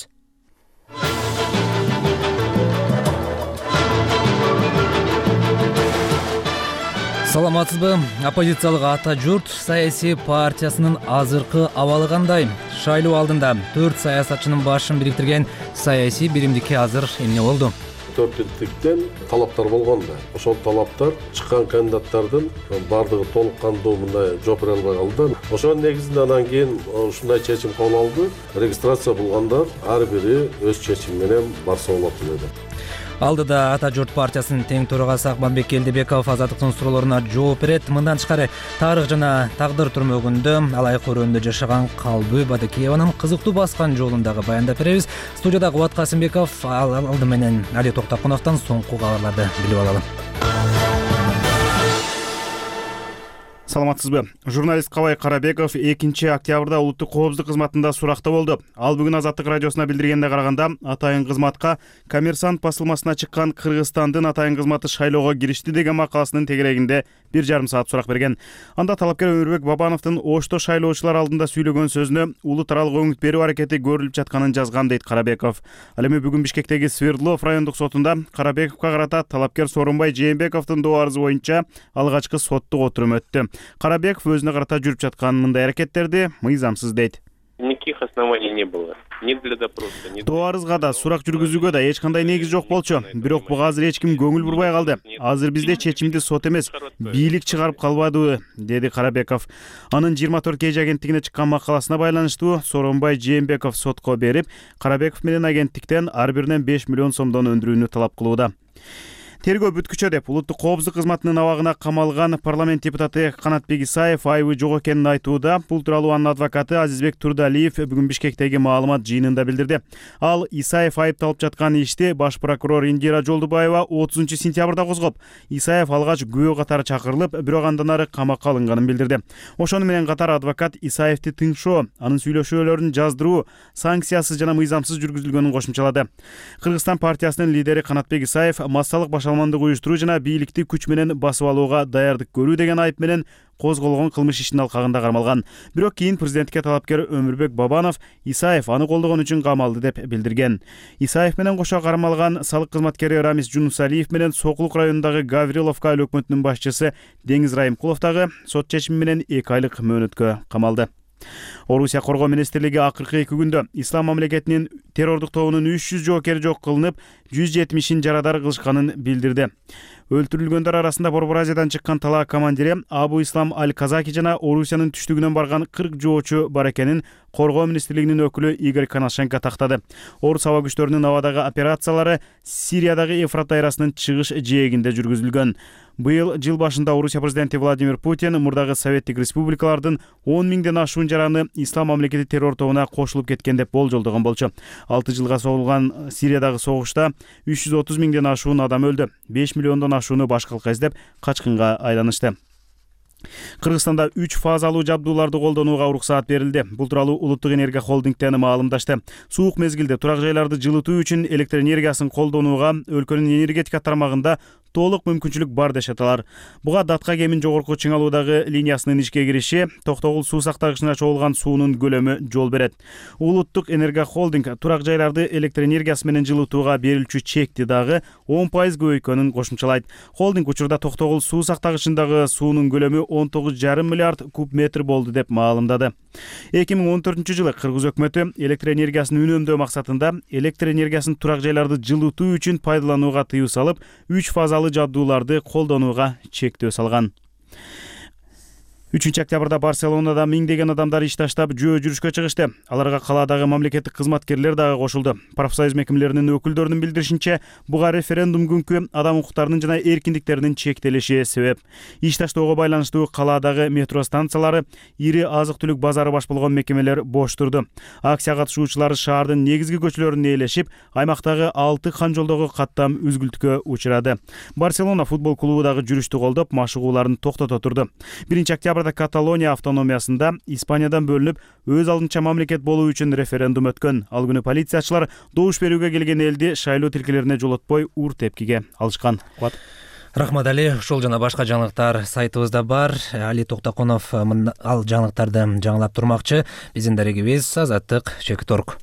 Саламатсызбы? Оппозициялык Ата журт саясий партиясынын азыркы абалы кандай? Шайлоо алдында 4 саясатчынын башын бириктирген саясий биримдикке азыр эмне болду? Төртүнтүктен талаптар болгон да. Ошол талаптар чыккан кандидаттардын бардыгы толук кандуу мындай жооп бере албай калды. Ошонун негизинде анан кийин ушундай чечим кабыл алды. Регистрация болгондар ар бири өз чечими менен барса болот деди. Алдыда Ата журт партиясынын тең төрагасы Акмамбек Келдибеков азаттыктын суроолоруна жооп берет. Мындан тышкары тарых жана тагдыр түрмөгүндө алайык өрөөндө жашаган Калбы Бадыкееванын кызыктуу баскан жолундагы баяндап беребиз. Студияда Кубат Касымбеков, алды менен Али Токтакуновдон соңку кабарларды билип алалы. Саламатсызбы? Журналист Кабай Карабеков 2 октябрда улуттук коопсуздук кызматында суракта болду. Ал бүгүн Азаттык радиосуна билдиргенде караганда, атайын кызматка Коммерсант басылмасына чыккан Кыргызстандын атайын кызматы шайлоого киришти деген макаласынын тегерегинде 1,5 саат сурак берген. Анда талапкер Өмүрбек Бабановдун Ошто шайлоочулар алдында сүйлөгөн сөзүнө улут аралык өңүт берүү аракети көрүлүп жатканын жазган дейт Карабеков. Ал эми бүгүн Бишкектеги Свердлов райондук сотунда Карабековго карата талапкер Сооронбай Жээнбековдун доо арызы боюнча алгачкы соттук отурум өттү. Карабеков өзүнө карата жүрүп жаткан мындай аракеттерди мыйзамсыз дейт. Никаких оснований не было. Ни для допроса, ни доо арызга да, сурак жүргүзүүгө да эч кандай негиз жок болчу. Бирок буга азыр эч ким көңүл бурбай калды. Азыр бизде чечимди сот эмес, бийлик чыгарып калбадыбы, деди Карабеков. Анын 24 кж агенттигине чыккан макаласына байланыштуу Сооронбай Жээнбеков сотко берип, Карабеков менен агенттиктен ар биринен 5 миллион сомдон өндүрүүнү талап кылууда. Тергөө бүткүчө деп улуттук коопсуздук кызматынын абагына камалган парламент депутаты Канатбек Исаев айыбы жок экенин айтууда. Бул тууралуу анын адвокаты Азизбек Турдалиев бүгүн Бишкектеги маалымат жыйынында билдирди. Ал Исаев айыпталып жаткан ишти баш прокурор Индира Жолдубаева 30 сентябрда козгоп, Исаев алгач күбө катары чакырылып, бирок андан ары камакка алынганын билдирди. Ошону менен катар адвокат Исаевди тыңшоо, анын сүйлөшүүлөрүн жаздыруу санкциясыз жана мыйзамсыз жүргүзүлгөнүн кошумчалады. Кыргызстан партиясынын лидери Канатбек Исаев массалык уюштуруу жана бийликти күч менен басып алууга даярдык көрүү деген айып менен козголгон кылмыш ишинин алкагында кармалган. Бирок кийин президентке талапкер Өмүрбек Бабанов Исаев аны колдогон үчүн камалды деп билдирген. Исаев менен кошо кармалган салык кызматкери Рамис Жунусалиев менен Сокулук районундагы Гавриловка айыл өкмөтүнүн башчысы Деңиз Райымкулов дагы сот чечими менен 2 айлык мөөнөткө камалды. Орусия коргоо министрлиги акыркы 2 күндө ислам мамлекетинин террордук тобунун 300 жоокери жок кылынып, 170-ин жарадар кылышканын билдирди. Өлтүрүлгөндөр арасында Борбор Азиядан чыккан талаа командири Абу Ислам Аль-Казаки жана Орусиянын түштүгүнөн барган 40 жоочу бар экенин коргоо министрлигинин өкүлү Игорь Коношенко тактады. Орус аба күчтөрүнүн абадагы операциялары Сириядагы Евфрат дайрасынын чыгыш жээгинде жүргүзүлгөн. Быйыл жыл башында Орусия президенти Владимир Путин мурдагы советтик республикалардын 10 миңден ашуун жараны ислам мамлекети террор тобуна кошулуп кеткен деп болжолдогон болчу. 6 жылга созулган Сириядагы согушта 330 миңден ашуун адам өлдү. 5 миллиондон ашууну баш калка издеп качкынга айланышты. Кыргызстанда 3 фазалуу жабдууларды колдонууга уруксаат берилди. Бул тууралуу Улуттук энергия холдингтен маалымдашты. Суук мезгилде турак жайларды жылытуу үчүн электр энергиясын колдонууга өлкөнүн энергетика тармагында толук мүмкүнчүлүк бар дешет алар. Буга Датка кемин жогорку чыңалуудагы линиясынын ишке кириши, Токтогул суу сактагычына чогулган суунун көлөмү жол берет. Улуттук энергия холдинг турак жайларды электр энергиясы менен жылытууга берилчү чекти дагы 10% көбөйткөнүн кошумчалайт. Холдинг учурда Токтогул суу сактагычындагы суунун көлөмү 19,5 миллиард куб метр болду деп маалымдады. 2014-жылы Кыргыз өкмөтү электр энергиясын үнөмдөө максатында электр энергиясын турак жайларды жылытуу үчүн пайдаланууга тыюу салып, 3 фазалуу жабдууларды колдонууга чектөө салган. 3-октябрда Барселонада миңдеген адамдар иш таштап жөө жүрүшкө чыгышты. Аларга калаадагы мамлекеттик кызматкерлер дагы кошулду. Профсоюз мекемелеринин өкүлдөрүнүн билдиришинче, буга референдум күнкү адам укуктарынын жана эркиндиктеринин чектелиши себеп. Иш таштоого байланыштуу калаадагы метро станциялары, ири азык-түлүк базары баш болгон мекемелер бош турду. Акция катышуучулары шаардын негизги көчөлөрүн ээлешип, аймактагы 6 кан жолдогу каттам үзгүлтүккө учурады. Барселона футбол клубу дагы жүрүштү колдоп, машыгууларын токтото турду. 1-октябрда Каталония автономиясында Испаниядан бөлүнүп, өз алдынча мамлекет болуу үчүн референдум өткөн. Ал күнү полициячылар добуш берүүгө келген элди шайлоо тилкелерине жолотпой ур тепкиге алышкан. Рахмат Али, ушул жана башка жаңылыктар сайтыбызда бар. Али Токтоконов ал жаңылыктарды жаңылап турмакчы. Биздин дарегибиз Азаттык Чекторг.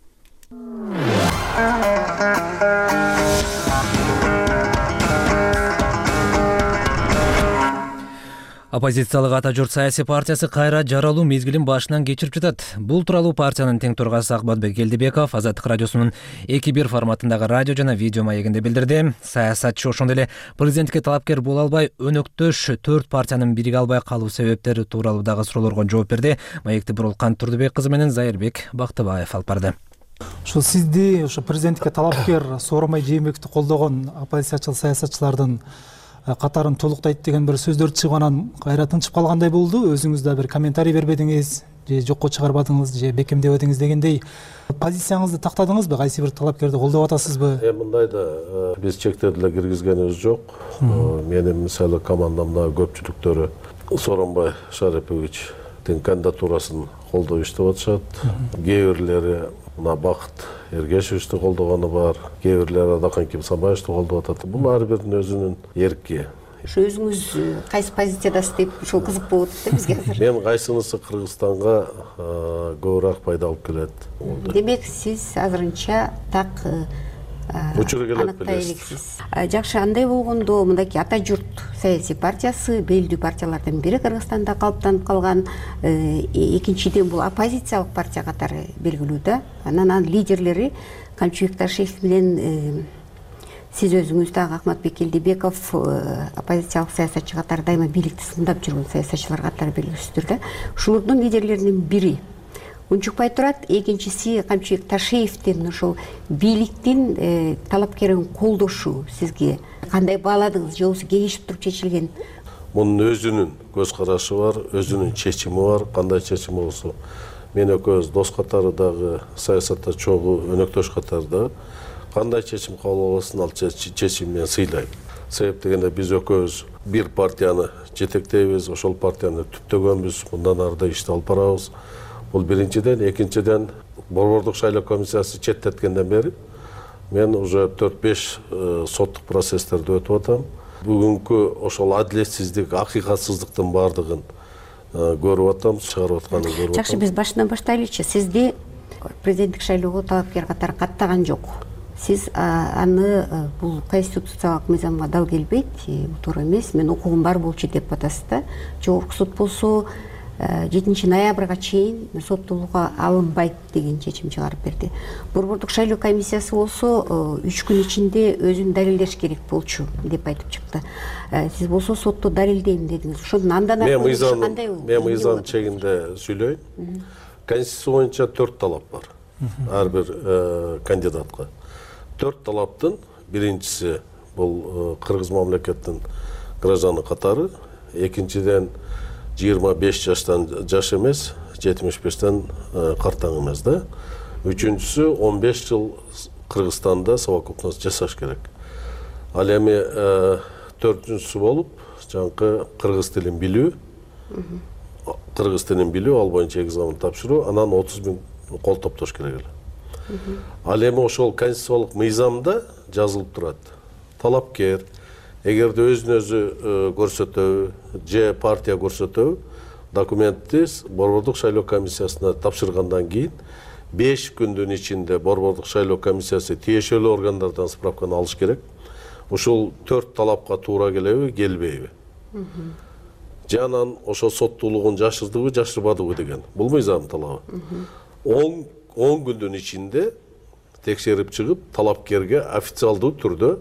Оппозициялык Ата журт саясий партиясы кайра жаралуу мезгилин башынан кечирип жатат. Бул тууралуу партиянын тең төрагасы Акбатбек Келдибеков Азаттык радиосунун 2-1 форматындагы радио жана видео маегинде билдирди. Саясатчы ошондой эле президентке талапкер боло албай, өнөктөш 4 партиянын бириге албай калуу себептери тууралуу дагы суроолорго жооп берди. Маекти Бурулкан Турдубек кызы менен Зайырбек Бактыбаев алып барды. Ошо сизди ошо президентке талапкер Сооронбай Жээнбековду колдогон оппозициячыл саясатчылардын катарын толуктайт деген бир сөздөрдү чыгып анан кайра тынчып калгандай болду. Өзүңүз да бир комментарий бербедиңиз, же жокко чыгарбадыңыз, же бекемдебедиңиз дегендей. Позицияңызды тактадыңызбы? Кайсы бир талапкерди колдоп атасызбы? Мындай да биз чектерди эле киргизгенибиз жок. Менин мисалы командамда көпчүлүктөрү Сооронбай Шариповичтин кандидатурасын колдоп иштеп атышат. Кээ бирлери мына Бакыт Эргешевичти колдогону бар, кээ бирлери Адакан Самбаевичти колдоп атат. Бул ар биринин өзүнүн эрки. Ошо өзүңүз кайсы позициядасыз деп ошол кызык болуп атат бизге азыр. Мен кайсынысы Кыргызстанга көбүрөөк пайда алып келет. Демек сиз азырынча так аныктай элексиз. Жакшы, андай болгондо мындайки Ата журт саясий партиясы белгилүү партиялардын бири Кыргызстанда калыптанып калган. Экинчиден бул оппозициялык партия катары белгилүү да. Анан лидерлери Камчыбек Ташиев менен сиз өзүңүз дагы Акматбек Келдибеков оппозициялык саясатчы катары дайыма бийликти сындап жүргөн саясатчылар катары белгилүүсүздөр да. Ушулардын лидерлеринин бири унчукпай турат. Экинчиси Камчыбек Ташиевдин ошол бийликтин талапкерин колдошу сизге кандай бааладыңыз, же болбосо кеңешип туруп чечилген? Мунун өзүнүн көз карашы бар, өзүнүн чечими бар. Кандай чечим болсо, мен экөөбүз дос катары дагы, саясатта чогуу өнөктөш катары дагы кандай чечим кабыл албасын, ал чечимди мен сыйлайм. Себеп дегенде биз экөөбүз бир партияны жетектейбиз, ошол партияны түптөгөнбүз, мындан ары да ишти алып барабыз. Бул биринчиден. Экинчиден, Борбордук шайлоо комиссиясы четтеткенден бери мен уже 4-5 соттук процесстерди өтүп атам. Бүгүнкү ошол адилетсиздик, акыйкатсыздыктын баардыгын көрүп атам, чыгарып атканын көрүп атам. Жакшы, биз башынан баштайлычы. Сизди президенттик шайлоого талапкер катары каттаган жок. Сиз аны бул конституциялык мыйзамга дал келбейт, бул туура эмес, мен укугум бар болчу деп атасыз да. Жогорку сот болсо 7 ноябрга чейин соттолууга алынбайт деген чечим чыгарып берди. Борбордук шайлоо комиссиясы болсо 3 күн ичинде өзүн далилдеш керек болчу деп айтып чыкты. Сиз болсо сотто далилдейм дедиңиз. Ошондон андан ары кандай болду? Мен мыйзам чегинде сүйлөйм. Конституция боюнча 4 талап бар ар бир кандидатка. 4 талаптын биринчиси бул кыргыз мамлекетинин гражданы катары, экинчиден 25 жаштан жаш эмес, 75тен картаң эмес да. Үчүнчүсү 15 жыл Кыргызстанда совокупность жасаш керек. Ал эми төртүнчүсү болуп, жаңкы кыргыз тилин билүү. Кыргыз тилин билүү, ал боюнча экзамен тапшыруу, анан 30 000 кол топтош керек эле. Ал эми ошол конституциялык мыйзамда жазылып турат. Талапкер эгерде өзүн өзү көрсөтөбү же партия көрсөтөбү, документти Борбордук шайлоо комиссиясына тапшыргандан кийин 5 күндүн ичинде Борбордук шайлоо комиссиясы тиешелүү органдардан справканы алыш керек. Ушул 4 талапка туура келеби, келбейби? Же анан ошол соттуулугун жашырдыбы, жашырбадыбы деген. Бул мыйзам талабы. 10 күндүн ичинде текшерип чыгып, талапкерге официалдуу түрдө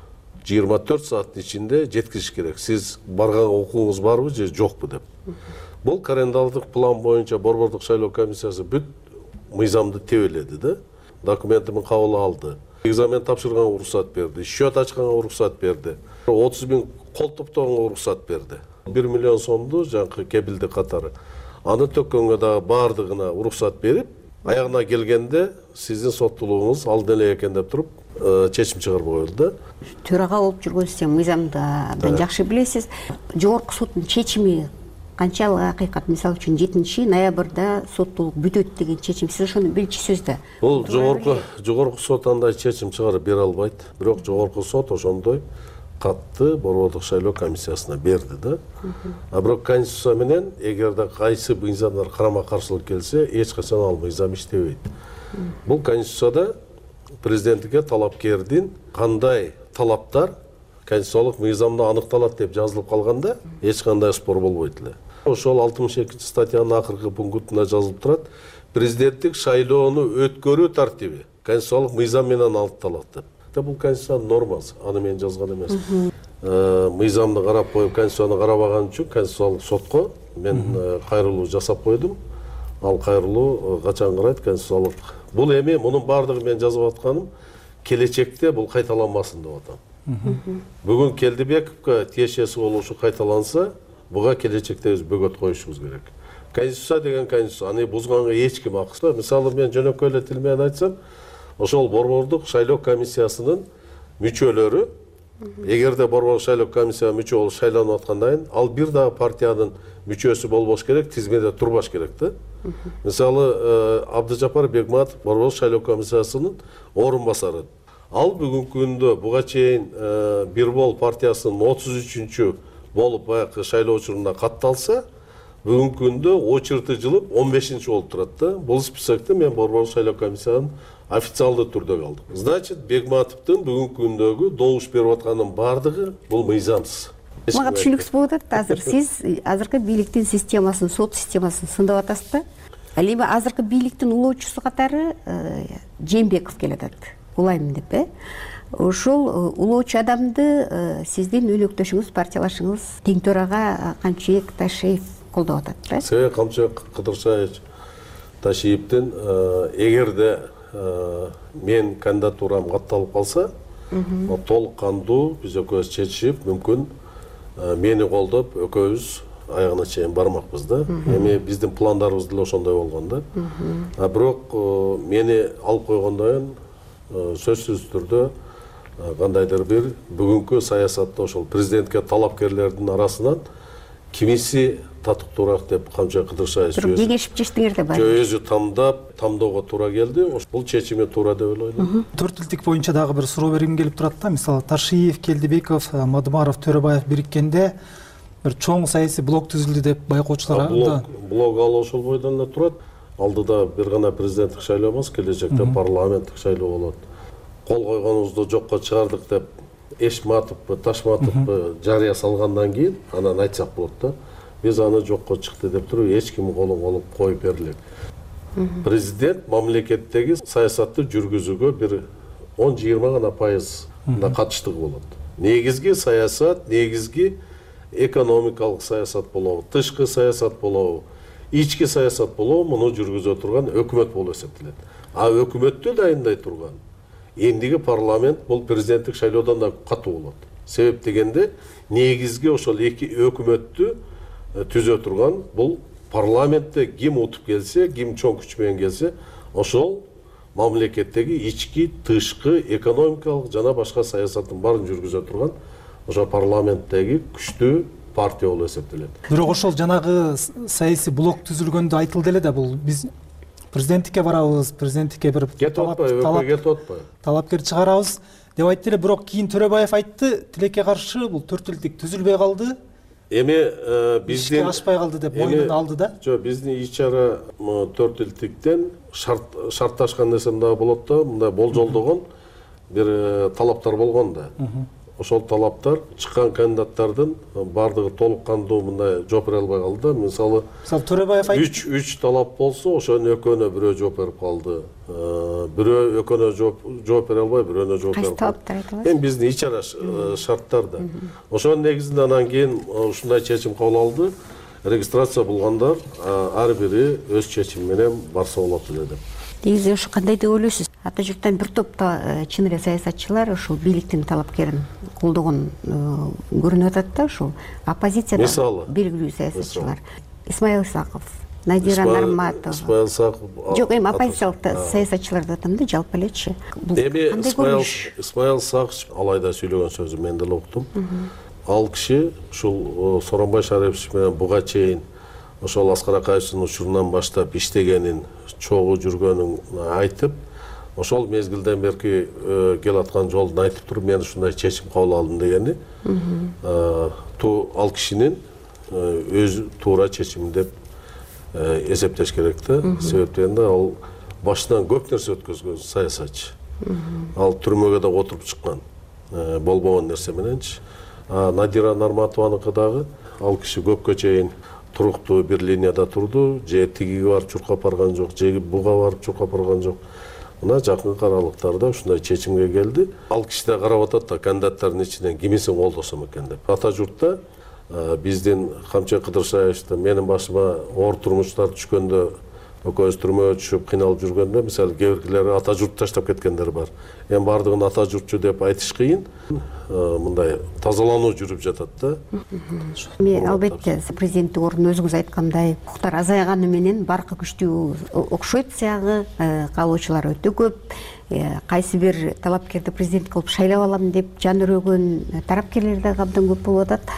24 сааттын ичинде жеткизиш керек. Сиз барган окууңуз барбы же жокпу деп. Бул календардык план боюнча Борбордук шайлоо комиссиясы бүт мыйзамды тебеледи да. Документин кабыл алды. Экзамен тапшырганга уруксат берди, счет ачканга уруксат берди. 30 000 кол топтогонго уруксат берди. 1 миллион сомду жаңкы кепилдик катары. Аны төккөнгө дагы баардыгына уруксат берип, аягына келгенде сиздин соттуулугуңуз алдын эле экен деп туруп чечим чыгарып коюлду да. Төрага болуп жүргөнсүз, мыйзамды абдан жакшы билесиз. Жогорку соттун чечими канчалык акыйкат? Мисалы үчүн 7 ноябрда соттуулук бүтөт деген чечим, сиз ошону билчүсүз да. Бул жогорку сот андай чечим чыгарып бере албайт. Бирок жогорку сот ошондой катты Борбордук шайлоо комиссиясына берди да. А бирок конституция менен эгерде кайсы мыйзамдар карама каршылык келсе, эч качан ал мыйзам иштебейт. Бул конституцияда президентке талапкердин кандай талаптар конституциялык мыйзамда аныкталат деп жазылып калганда, эч кандай спор болбойт эле. Ошол 62 статьянын акыркы пунктунда жазылып турат. Президенттик шайлоону өткөрүү тартиби конституциялык мыйзам менен аныкталат деп. Бул конституциянын нормасы, аны мен жазган эмес. Мыйзамды карап коюп, конституцияны карабаган үчүн конституциялык сотко мен кайрылуу жасап койдум. Ал кайрылуу качан карайт конституциялык. Бул эми мунун баардыгы мен жазып атканым келечекте бул кайталанбасын деп атам. Бүгүн Келдибековго тиешеси болушу кайталанса, буга келечекте биз бөгөт коюшубуз керек. Конституция деген конституция, аны бузганга эч ким акысы. Мисалы мен жөнөкөй эле тил менен айтсам, ошол Борбордук шайлоо комиссиясынын мүчөлөрү, эгерде Борбордук шайлоо комиссия мүчө болуп шайланып аткандан кийин, ал бир дагы партиянын мүчөсү болбош керек, тизмеде турбаш керек да. Мисалы Абдыжапар Бегматов Борбордук шайлоо комиссиясынын орун басары. Ал бүгүнкү күндө буга чейин Бир Бол партиясынын 33-чү болуп баягы шайлоо учурунда катталса, бүгүнкү күндө очерти жылып 15-чи болуп турат да. Бул списокто мен Борбордук шайлоо комиссиянын официалдуу түрдө калдым. Значит, Бегматовдун бүгүнкү күндөгү добуш берип атканын баардыгы бул мыйзамсыз. Мага түшүнүксүз болуп атат. Азыр сиз азыркы бийликтин системасын, сот системасын сындап атасыз да? Ал эми азыркы бийликтин улоочусу катары Жээнбеков келатат. Улаймын деп, ошол улоочу адамды сиздин өнөктөшүңүз, партиялашыңыз тең төрага Камчыбек Ташиев колдоп атат да? Себеби Камчыбек Кыдыршаевич Ташиевдин эгерде мен кандидатурам катталып калса, толук кандуу биз экөөбүз чечишип, мүмкүн мени колдоп экөөбүз аягына чейин бармакпыз да. Эми биздин пландарыбыз деле ошондой болгон да. А бирок мени алып койгондон кийин сөзсүз түрдө кандайдыр бир бүгүнкү саясатта ошол президентке талапкерлердин арасынан кимиси татыктуураак деп Камчыбек Кыдыршаевич кеңешип чечтиңер да бар. Өзү тамдоого туура келди. Бул чечими туура деп ойлойм. Төрт илтик боюнча дагы бир суроо бергим келип турат да. Мисалы Ташиев, Келдибеков, Мадымаров, Төрөбаев бириккенде бир чоң саясий блок түзүлдү деп байкоочулар блок ал ошол бойдон эле турат. Алдыда бир гана президенттик шайлоо эмес, келечекте парламенттик шайлоо болот. Кол койгонубузду жокко чыгардык деп Эшматовпу, Ташматовпу жарыя салгандан кийин анан айтсак болот да. Биз аны жокко чыкты деп туруп эч ким колун колуп коюп берилет. Президент мамлекеттеги саясатты жүргүзүүгө бир 10-20 гана пайызда катыштыгы болот. Негизги саясат, негизги экономикалык саясат болобу, тышкы саясат болобу, ички саясат болобу, муну жүргүзө турган өкмөт болуп эсептелет. А өкмөттү дайындай турган эндиги парламент бул президенттик шайлоодон да катуу болот. Себеп дегенде негизги ошол эки өкмөттү түзө турган бул парламентте ким утуп келсе, ким чоң күч менен келсе, ошол мамлекеттеги ички, тышкы, экономикалык жана башка саясаттын баарын жүргүзө турган ошо парламенттеги күчтүү партия болуп эсептелет. Бирок ошол жанагы саясий блок түзүлгөндө айтылды эле да, бул биз президенттикке барабыз, президенттикке бир талапкер чыгарабыз деп айтты эле. Бирок кийин Төрөбаев айтты, тилекке каршы бул төрт илтик түзүлбөй калды. Эми биздин ашпай калды деп мойнуна алды да. Жок, биздин ич-чара төрт илтиктен шартташкан десем дагы болот да, мындай болжолдогон бир талаптар болгон да. Ошол талаптар чыккан кандидаттардын баардыгы толук кандуу мындай жооп бере албай калды. Мисалы Төрөбаев айтты. 3 талап болсо, ошонун экөөнө бирөө жооп берип калды. Бирөө экөөнө жооп бере албай, бирөөнө жооп берип калды. Эми биздин ич-чара шарттар да. Ошонун негизинде анан кийин ушундай чечим кабыл алды. регистрация болгондар ар бири өз чечими менен барса болот эле деп. Негизи ушу кандай деп ойлойсуз? Ата журттан бир топто чын эле саясатчылар ушул бийликтин талапкерин колдогон көрүнүп атат да, ушул оппозицияда белгилүү саясатчылар. Исмаил Исаков, Надира Нарматова. Исмаил Исаков. Жок, эми оппозициялык саясатчыларды атам да, жалпы элечи. Исмаил Исаков алайда сүйлөгөн сөзү мен деле уктум. Ал киши ушул Сооронбай Шарипович менен буга чейин ошол Аскар Акаевичтин учурунан баштап иштегенин, чогуу жүргөнүн айтып, ошол мезгилден берки келаткан жолдун айтып туруп, мен ушундай чечим кабыл алдым дегени, ал кишинин өзү туура чечими деп эсептеш керек да. Себептен ал башынан көп нерсе өткөзгөн саясатчы. Ал түрмөгө да отуруп чыккан, болбогон нерсе мененчи. Надира Нарматованыкы дагы ал киши көпкө чейин туруктуу бир линияда турду, же тигиге барып чуркап барган жок, же буга барып чуркап барган жок. Мына жакынкы аралыктарда ушундай чечимге келди. Ал киши да карап атат да, кандидаттардын ичинен кимисин колдосом экен деп. Ата журтта биздин Камчы Кыдыршаевичте менин башыма оор турмуштар түшкөндө, экөөбүз түрмөгө түшүп кыйналып жүргөндө, мисалы кээ биркилер ата журт таштап кеткендер бар. Эми бардыгын ата журтчу деп айтыш кыйын. Мындай тазалануу жүрүп жатат да. Эми албетте президенттик ордун өзүңүз айткандай, укуктар азайганы менен баркы күчтүү окшойт сыягы, каалоочулар өтө көп. Кайсы бир талапкерди президент кылып шайлап алам деп жан өрөгөн тарапкерлер да абдан көп болуп атат.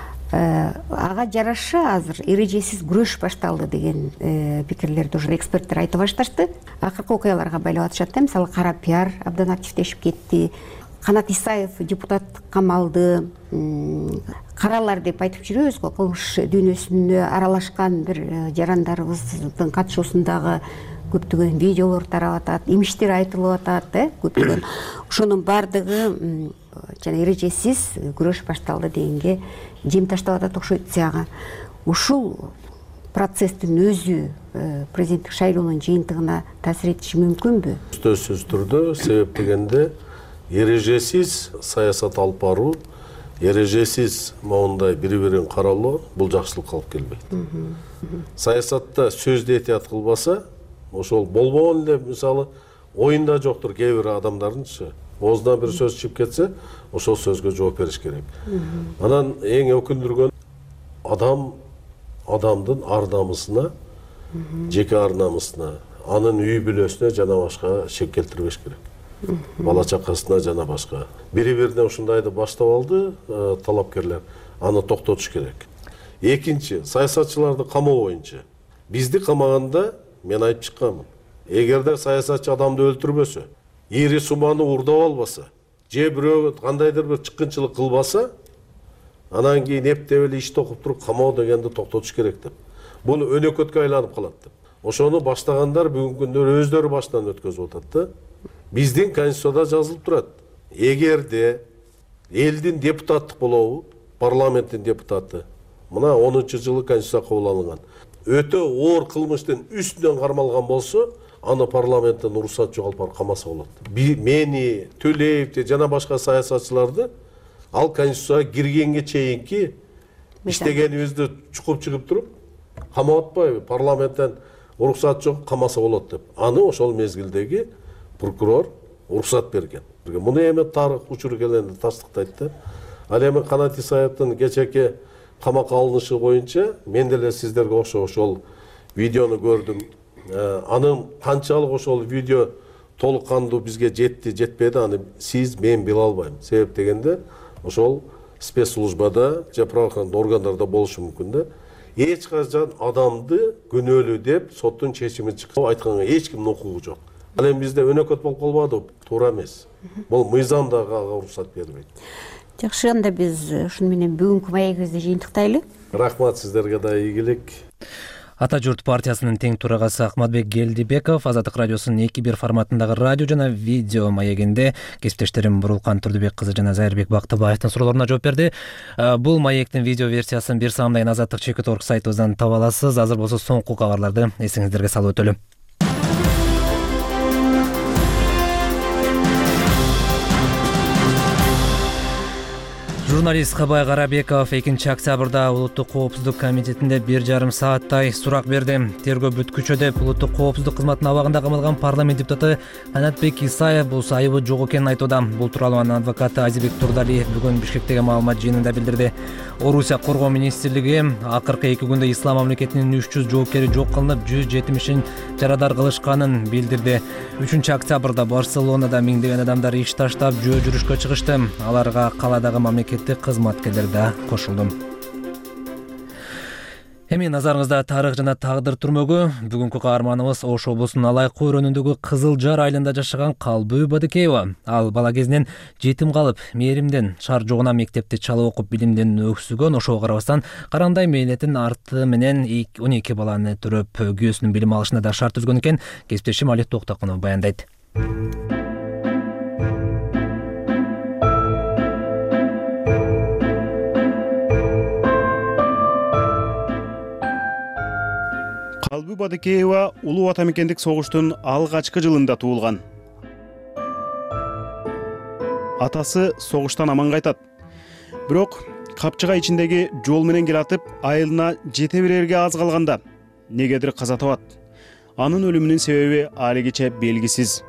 Ага жараша азыр эрежесиз күрөш башталды деген пикирлерди уже эксперттер айта башташты. Акыркы окуяларга байлап атышат да, мисалы кара пиар абдан активдешип кетти. Канат Исаев депутаттык камалды, каралар деп айтып жүрөбүз го, кылмыш дүйнөсүнө аралашкан бир жарандарыбыздын катышуусундагы көптөгөн видеолор тарап атат, имиштер айтылып атат, көптөгөн. Ошонун бардыгы жана эрежесиз күрөш башталды дегенге жем таштап атат окшойт сыяга. Ушул процесстин өзү президенттик шайлоонун жыйынтыгына таасир этиши мүмкүнбү? Сөзсүз түрдө, себеп дегенде эрежесиз саясат алып баруу, эрежесиз моундай бири-бирин каралоо бул жакшылыкка алып келбейт. Саясатта сөздү этият кылбаса, ошол болбогон эле, мисалы оюнда жоктур кээ бир адамдардынчы. Оозунан бир сөз чыгып кетсе, ошол сөзгө жооп бериш керек. Анан эң өкүндүргөн адамдын ар намысына, жеке ар намысына, анын үй бүлөсүнө жана башка шек келтирбеш керек. Бала чакасына жана башка. Бири-бирине ушундайды баштап алды талапкерлер. Аны токтотуш керек. Экинчи, саясатчыларды камоо боюнча. Бизди камаганда мен айтып чыкканмын. Эгерде саясатчы адамды өлтүрбөсө, ири суманы урдап албаса, же бирөө кандайдыр бир чыккынчылык кылбаса, анан кийин эптеп эле иш токуп туруп камоо дегенди токтотуш керек деп. Бул өнөкөткө айланып калат деп. Ошону баштагандар бүгүнкү күндө өздөрү баштан өткөзүп атат да. Биздин конституцияда жазылып турат. Эгерде элдин депутаттык болобу, парламенттин депутаты, мына 10-жылы конституция кабыл алынган, өтө оор кылмыштын үстүнөн кармалган болсо, аны парламенттен уруксат жок алып барып камаса болот. Мени, Төлеевди жана башка саясатчыларды ал конституцияга киргенге чейинки иштегенибизди чукуп чыгып туруп камап атпайбы, парламенттен уруксат жок камаса болот деп. Аны ошол мезгилдеги прокурор уруксат берген. Муну эми тарых учуру келгенде тастыктайт да. Ал эми Канат Исаевдин кечеки камакка алынышы боюнча мен деле сиздерге ошол видеону көрдүм. Анын канчалык ошол видео толук кандуу бизге жетти, жетпеди, аны мен биле албайм. Себеп дегенде ошол спецслужбада же правоохранительный органдарда болушу мүмкүн да. Эч качан адамды күнөөлүү деп соттун чечими чыккан айтканга эч кимдин укугу жок. Ал эми бизде өнөкөт болуп калбады, туура эмес. Бул мыйзам дагы ага уруксат бербейт. Жакшы, анда биз ушуну менен бүгүнкү маегибизди жыйынтыктайлы. Рахмат, сиздерге да ийгилик. Ата журт партиясынын тең төрагасы Ахматбек Гелдибеков Азаттык радиосунун 2-1 форматындагы радио жана видео маегинде кесиптештерим Бурулкан Турдубек кызы жана Зайырбек Бактыбаевдин суроолоруна жооп берди. Бул маектин видео версиясын бир саамдайын Азаттык.org сайтыбыздан таба аласыз. Азыр болсо соңку кабарларды эсиңиздерге салып өтөлүм. Журналист Кабай Карабеков 2-октябрда Улуттук коопсуздук комитетинде 1,5 сааттай сурак берди. Тергөө бүткүчө деп Улуттук коопсуздук кызматынын абагында камалган парламент депутаты Канатбек Исаев бул айыбы жок экенин айтууда. Бул тууралуу анын адвокаты Азибек Турдалиев бүгүн Бишкектеги маалымат жыйынында билдирди. Орусия коргоо министрлиги акыркы 2 күндө ислам мамлекетинин 300 жоопкери жок кылынып, 170 жарадар кылышканын билдирди. 3-октябрда Барселонада миңдеген адамдар иш таштап жөө жүрүшкө чыгышты. Аларга каладагы мамлекеттик кызматкерлер да кошулду. Эми назарыңызда тарых жана тагдыр түрмөгү. Бүгүнкү каарманыбыз Ош облусунун Алайкы өрөөнүндөгү Кызыл Жар айылында жашаган Калбы Бадыкеева. Ал бала кезинен жетим калып, мээримден шаар жогуна мектепти чала окуп билимден өксүгөн. Ошого карабастан карандай мээнетин арты менен 12 баланы төрөп, күйөөсүнүн билим алышына да шарт түзгөн экен. Кесиптешим Алик Токтокунов баяндайт. Калбы Бадыкеева улуу ата мекендик согуштун алгачкы жылында туулган. Атасы согуштан аман кайтат. Бирок капчыга ичиндеги жол менен келатып, айылына жете берерге аз калганда негедир каза табат. Анын өлүмүнүн себеби алигиче белгисиз.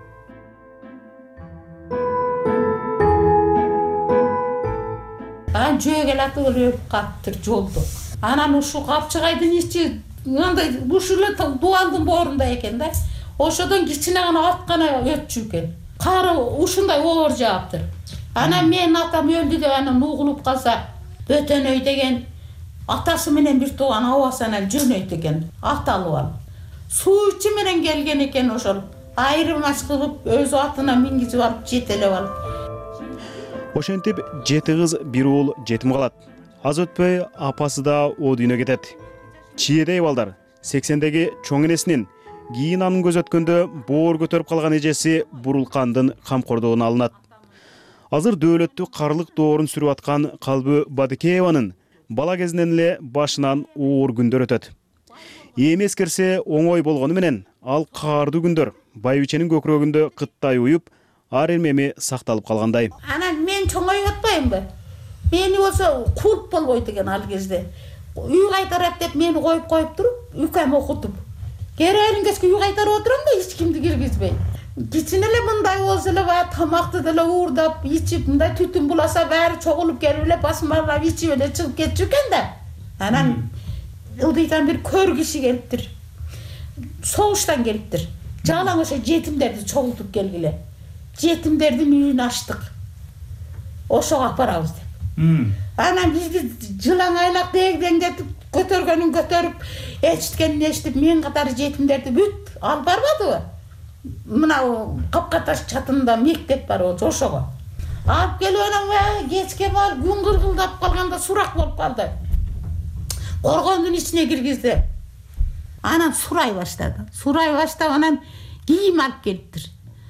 Жөө келатып өлүп калыптыр жолду. Анан ушу капчыгайдын ичи андай ушуле дуалдын боорунда экен да. Ошодон кичине гана аткана өтчү экен. Кары ушундай оор жааптыр. Анан менин атам өлдү деп анан угулуп калса, Бөтөнөй деген атасы менен бир тууган абасынан жөнөйт экен, аталып алып. Суу ичи менен келген экен ошол. Айрылмаш кылып, өз атына мингизип алып, жетелеп алып. Ошентип 7 кыз, 1 уул жетим калат. Аз өтпөй апасы да о дүйнө кетет. Чиедей балдар 80-деги чоң энесинин кийин анын көз өткөндө боор көтөрүп калган эжеси Бурулкандын камкордугуна алынат. Азыр дөөлөттү карлык доорун сүрүп аткан Калбы Бадыкееванын бала кезинен эле башынан оор күндөр өтөт. Эмес керсе оңой болгону менен ал каардуу күндөр байбиченин көкүрөгүндө кыттай уюп, ар эмеми сакталып калгандай. Анан мен чоңоюп атпаймынбы? Мени болсо кулп болбойт экен ал кезде. Үй кайтарат деп мени коюп туруп, үкөм окутуп. Керелин кечке үй кайтарып отурам да, эч кимди киргизбей. Кичине эле мындай болсо эле тамакты деле уурдап, ичип, мындай түтүн буласа баары чогулуп келип эле басмалап ичип эле чыгып кетчү экен да. Анан ылдыйдан бир көр киши келиптир. Согуштан келиптир. Жалаң ошо жетимдерди чогултуп келгиле. Жетимдердин үйүн ачтык. Ошого апарабыз деп. Анан бизди жылаң айлап дегдеңдетип, көтөргөнүн көтөрүп, эчиткенин эчитип, мен катары жетимдерди бүт алып барбадыбы? Мына Капкаташ чатында мектеп бар ошого. Алып келип анан кечке бар күн кыргылдап калганда сурак болуп калды. Коргондун ичине киргизди. Анан сурай баштап анан кийим алып келиптир.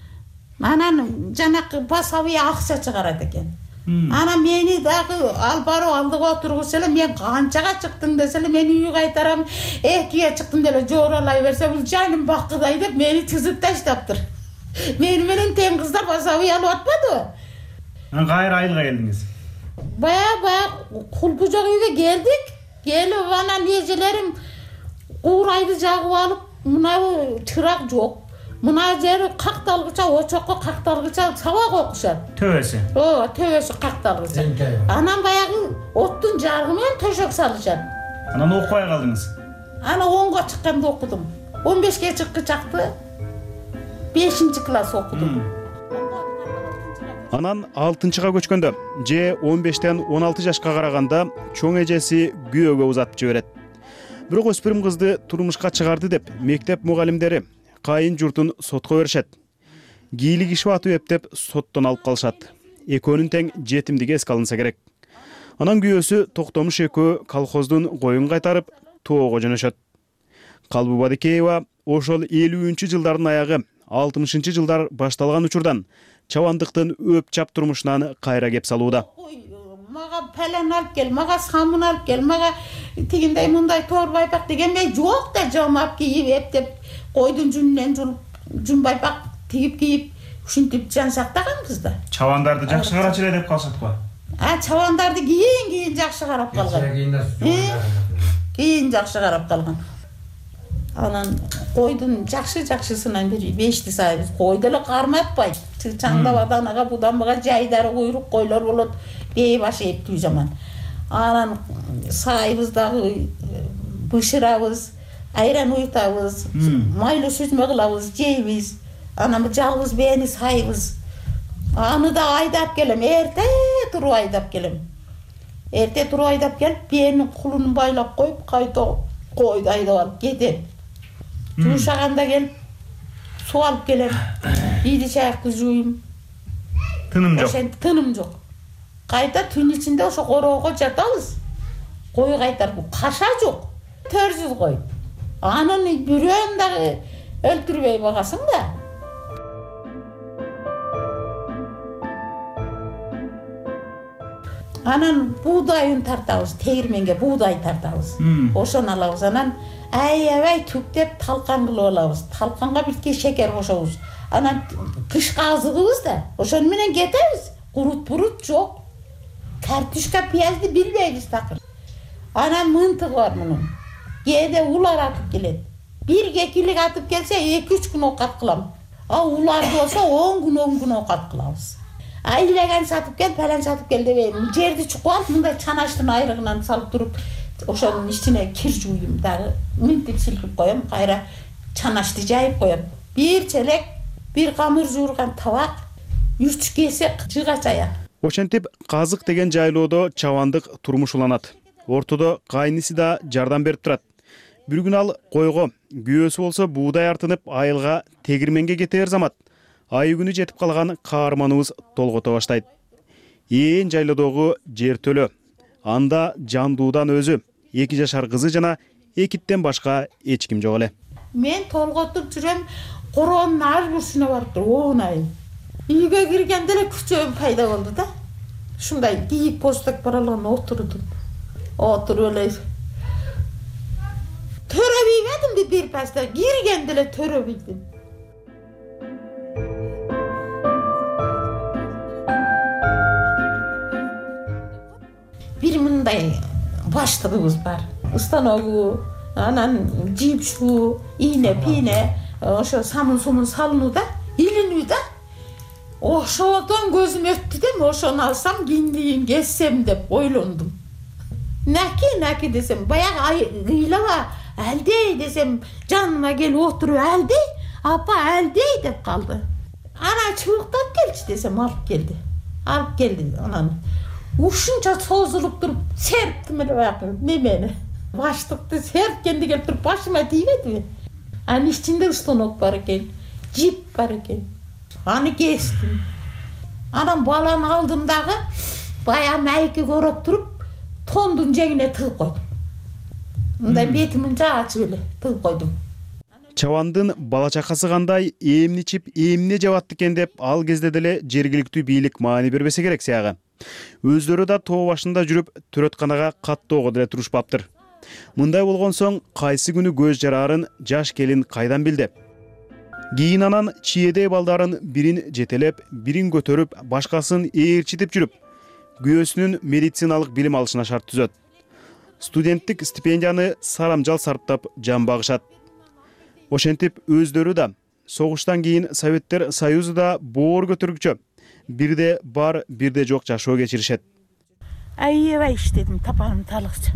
Анан жанакы басабый акча чыгарат экен. Анан мени дагы ал барып алдыга отургуз эле, мен канчага чыктың десе эле, мени үй кайтарам, 2ге чыктым деле жооралай берсе, бул жаным бакыдай деп мени тизип таштаптыр. Мени менен тең кыздар басабый алып атпадыбы? Кайра айылга келдиңиз? Бая кулпу жок үйгө келдик. Келип анан эжелерим куурайды жагып алып, мына чырак жок. Мына жери какталгыча, очокко какталгыча сабак окушат. Төбөсү. Төбөсү какталгыча. Анан баягы оттун жарыгы менен төшөк салышат. Анан окубай калдыңыз? Анан 10га чыкканда окудум. 15ге чыкты. 5-класс окудум. Анан 6-га көчкөндө, же 15тен 16 жашка караганда чоң эжеси күйөөгө узатып жиберет. Бирок өспүрүм кызды турмушка чыгарды деп мектеп мугалимдери кайын журтун сотко беришет. Кийлик иш батып эптеп соттон алып калышат. Экөөнүн тең жетимдиги эске алынса керек. Анан күйөөсү Токтомуш экөө колхоздун коюн кайтарып, тоого жөнөшөт. Калбы Бадыкеева ошол 50-жылдардын аягы, 60-жылдар башталган учурдан чабандыктын өп чап турмушунан кайра кеп салууда. Мага пелен алып кел, мага самын алып кел, мага тигиндей мындай тоор байпак дегенде жок да, жамап кийип эптеп койдун жүнүнөн жүн байпак тигип кийип, ушинтип жан сактаганбыз да. Чабандарды жакшы карачу эле деп калышат го. Чабандарды кийин жакшы карап калган. Кийин жакшы карап калган. Анан койдун жакшысынан бир 5 сайыбыз. Кой деле карматпайт. Чаңдап аданага будамбага жайдары куйрук койлор болот. Бей башы эптүү жаман. Анан сайыбыздагы бышырабыз, айран уйтабыз, майлы сүзмө кылабыз, жейбиз. Анан жалгыз бээни сайыбыз. Аны да айдап келем, эрте туруп айдап келем. Эрте туруп айдап келип, бээнин кулунун байлап коюп, кайта койду айдап алып кетем. Жуушаганда келип, суу алып келем. Ийди чаякты жууйм. Тыным жок. Тыным жок. Кайта түн ичинде ошо короого жатабыз. Кой кайтар, каша жок. 400 кой. Анын бирөөн дагы өлтүрбөй багасың да. Анан буудайын тартабыз, тегирменге буудай тартабыз. Ошону алабыз, анан аябай түктеп талкан кылып алабыз. Талканга битке шекер кошобуз. Анан кышка азыгыбыз да, ошону менен кетебиз. Курут жок. Картошка, пиязды билбейбиз такыр. Анан мынтыгы бар мунун. Кээде улар атып келет. 1 килик атып келсе 2-3 күн окат кылам. Улар болсо 10 күн окат кылабыз. Айлеген сатып кел, палан сатып кел дебейм. Жерди чукуп алып, мындай чанаштын айрыгынан салып туруп, ошонун ичине кир жууйм дагы. Мынтип силкип коем, кайра чанашты жайып коем. Бир челек, бир камыр жуурган табак, 3 кесек жыга чая. Ошентип Казык деген жайлоодо чабандык турмуш уланат. Ортодо кайниси да жардам берип турат. Бир күн ал койго, күйөөсү болсо буудай артынып айылга тегирменге кетер замат. Ай күнү жетип калган каарманыбыз толгото баштайт. Ээн жайлоодогу жер төлө. Анда жандуудан өзү, 2 жашар кызы жана экиттен башка эч ким жок эле. Мен толготуп жүрөм, короонун ар бурчуна барып туруп, оонайм. Үйгө киргенде эле күчөм пайда болду да. Ушундай кийик посток баралган отурдум. Отуруп эле төрөбөймөдүм бир паста, киргенде эле төрөбөйдүм. Бир мындай баштыгыбыз бар. Станогу, анан жипшу, ийне-пийне, ошо самын-сумун салынуу да, илинүү да. Ошодон көзүм өттү да, ошону алсам киндигин кессем деп ойлондум. Наки десем, баягы ыйлаба, Әлдей десем, жаныма келип отуруп, Әлдей, апа Әлдей деп калды. Ана чыбыктап келчи десем, алып келди. Анан ушунча созулуп туруп, серптим эле баягы немени. Баштыкты серпкенди келип туруп, башыма тийбедиби? Анын ичинде станок бар экен, жип бар экен. Аны кестим. Анан баланы алдым дагы, баягы майке короп туруп, тондун жеңине тыгып койдум. Мындай бетимин ачып эле тыгып койдум. Чабандын бала чакасы кандай, эмне ичип, эмне жабат экен деп ал кезде деле жергиликтүү бийлик маани бербесе керек сяга. Өздөрү да тоо башында жүрүп, төрөтканага каттоого деле турушпаптыр. Мындай болгон соң кайсы күнү көз жараарын жаш келин кайдан билди? Кийин анан чиедей балдарын бирин жетелеп, бирин көтөрүп, башкасын ээрчитип жүрүп, күйөөсүнүн медициналык билим алышына шарт түзөт. Студенттик стипендияны сарамжал сарптап жан багышат. Ошентип өздөрү да согуштан кийин Советтер Союзу да боор көтөргүчө, бирде бар, бирде жок жашоо кечиришет. Аябай иштедим, тапаным талыкчы.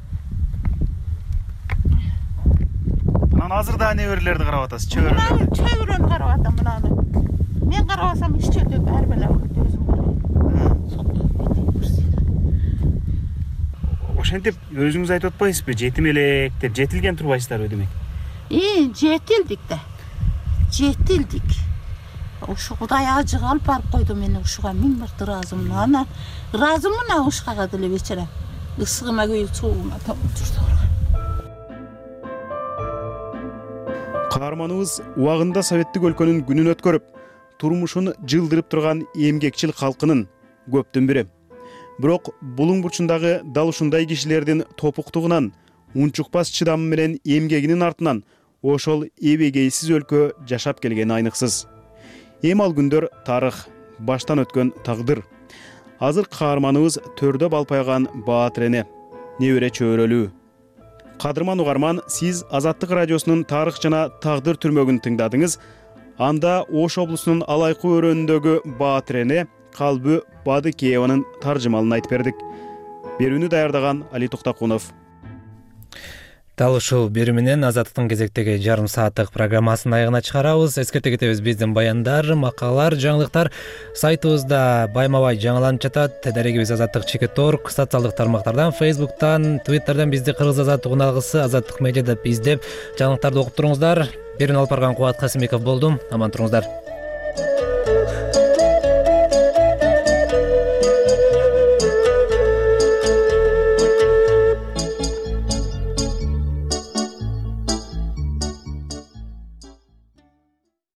Анан азыр да неберелерди карап атасыз, чөбөрөлөрдү. Чөбөрөнү карап атам мынаны. Мен карабасам иш чөтөп ар бала өзүм карайм. Ошентип өзүңүз айтып атпайсызбы, жетим элек деп жетилген турбайсыздарбы демек? Жетилдик да. Жетилдик. Ушу Кудай ажык алып барып койду мени ушуга миң мырт ыраазымын. Ана ыраазымын ушуга деле бечара. Ысыгыма күйүп суугума турду. Каарманыбыз убагында советтик өлкөнүн күнүн өткөрүп, турмушун жылдырып турган эмгекчил калкынын көптүн бири. Бирок булуң бурчундагы дал ушундай кишилердин топуктугунан, унчукпас чыдамы менен эмгегинин артынан ошол эбегейсиз өлкө жашап келгени айныксыз. Эми ал күндөр тарых, баштан өткөн тагдыр. Азыр каарманыбыз төрдө балпайган Баатыр эне, небере чөйрөлүү. Кадырман угарман, сиз Азаттык радиосунун тарых жана тагдыр түрмөгүн тыңдадыңыз. Анда Ош облусунун Алайкы өрөөнүндөгү Баатыр эне Калбы Бадыкееванын таржымалын айтып бердик. Берүүнү даярдаган Али Токтакунов. Дал ушул берүү менен Азаттыктын кезектеги жарым сааттык программасын аягына чыгарабыз. Эскерте кетебиз, биздин баяндар, макалалар, жаңылыктар сайтыбызда байма-бай жаңыланып жатат. Дарегибиз Азаттык.org, социалдык тармактардан, Facebook'тан, Twitter'дан бизди Кыргыз Азаттык уналгысы, Азаттык медиа деп издеп, жаңылыктарды окуп туруңуздар. Берүүнү алып барган Кубат Касымбеков болдум. Аман туруңуздар.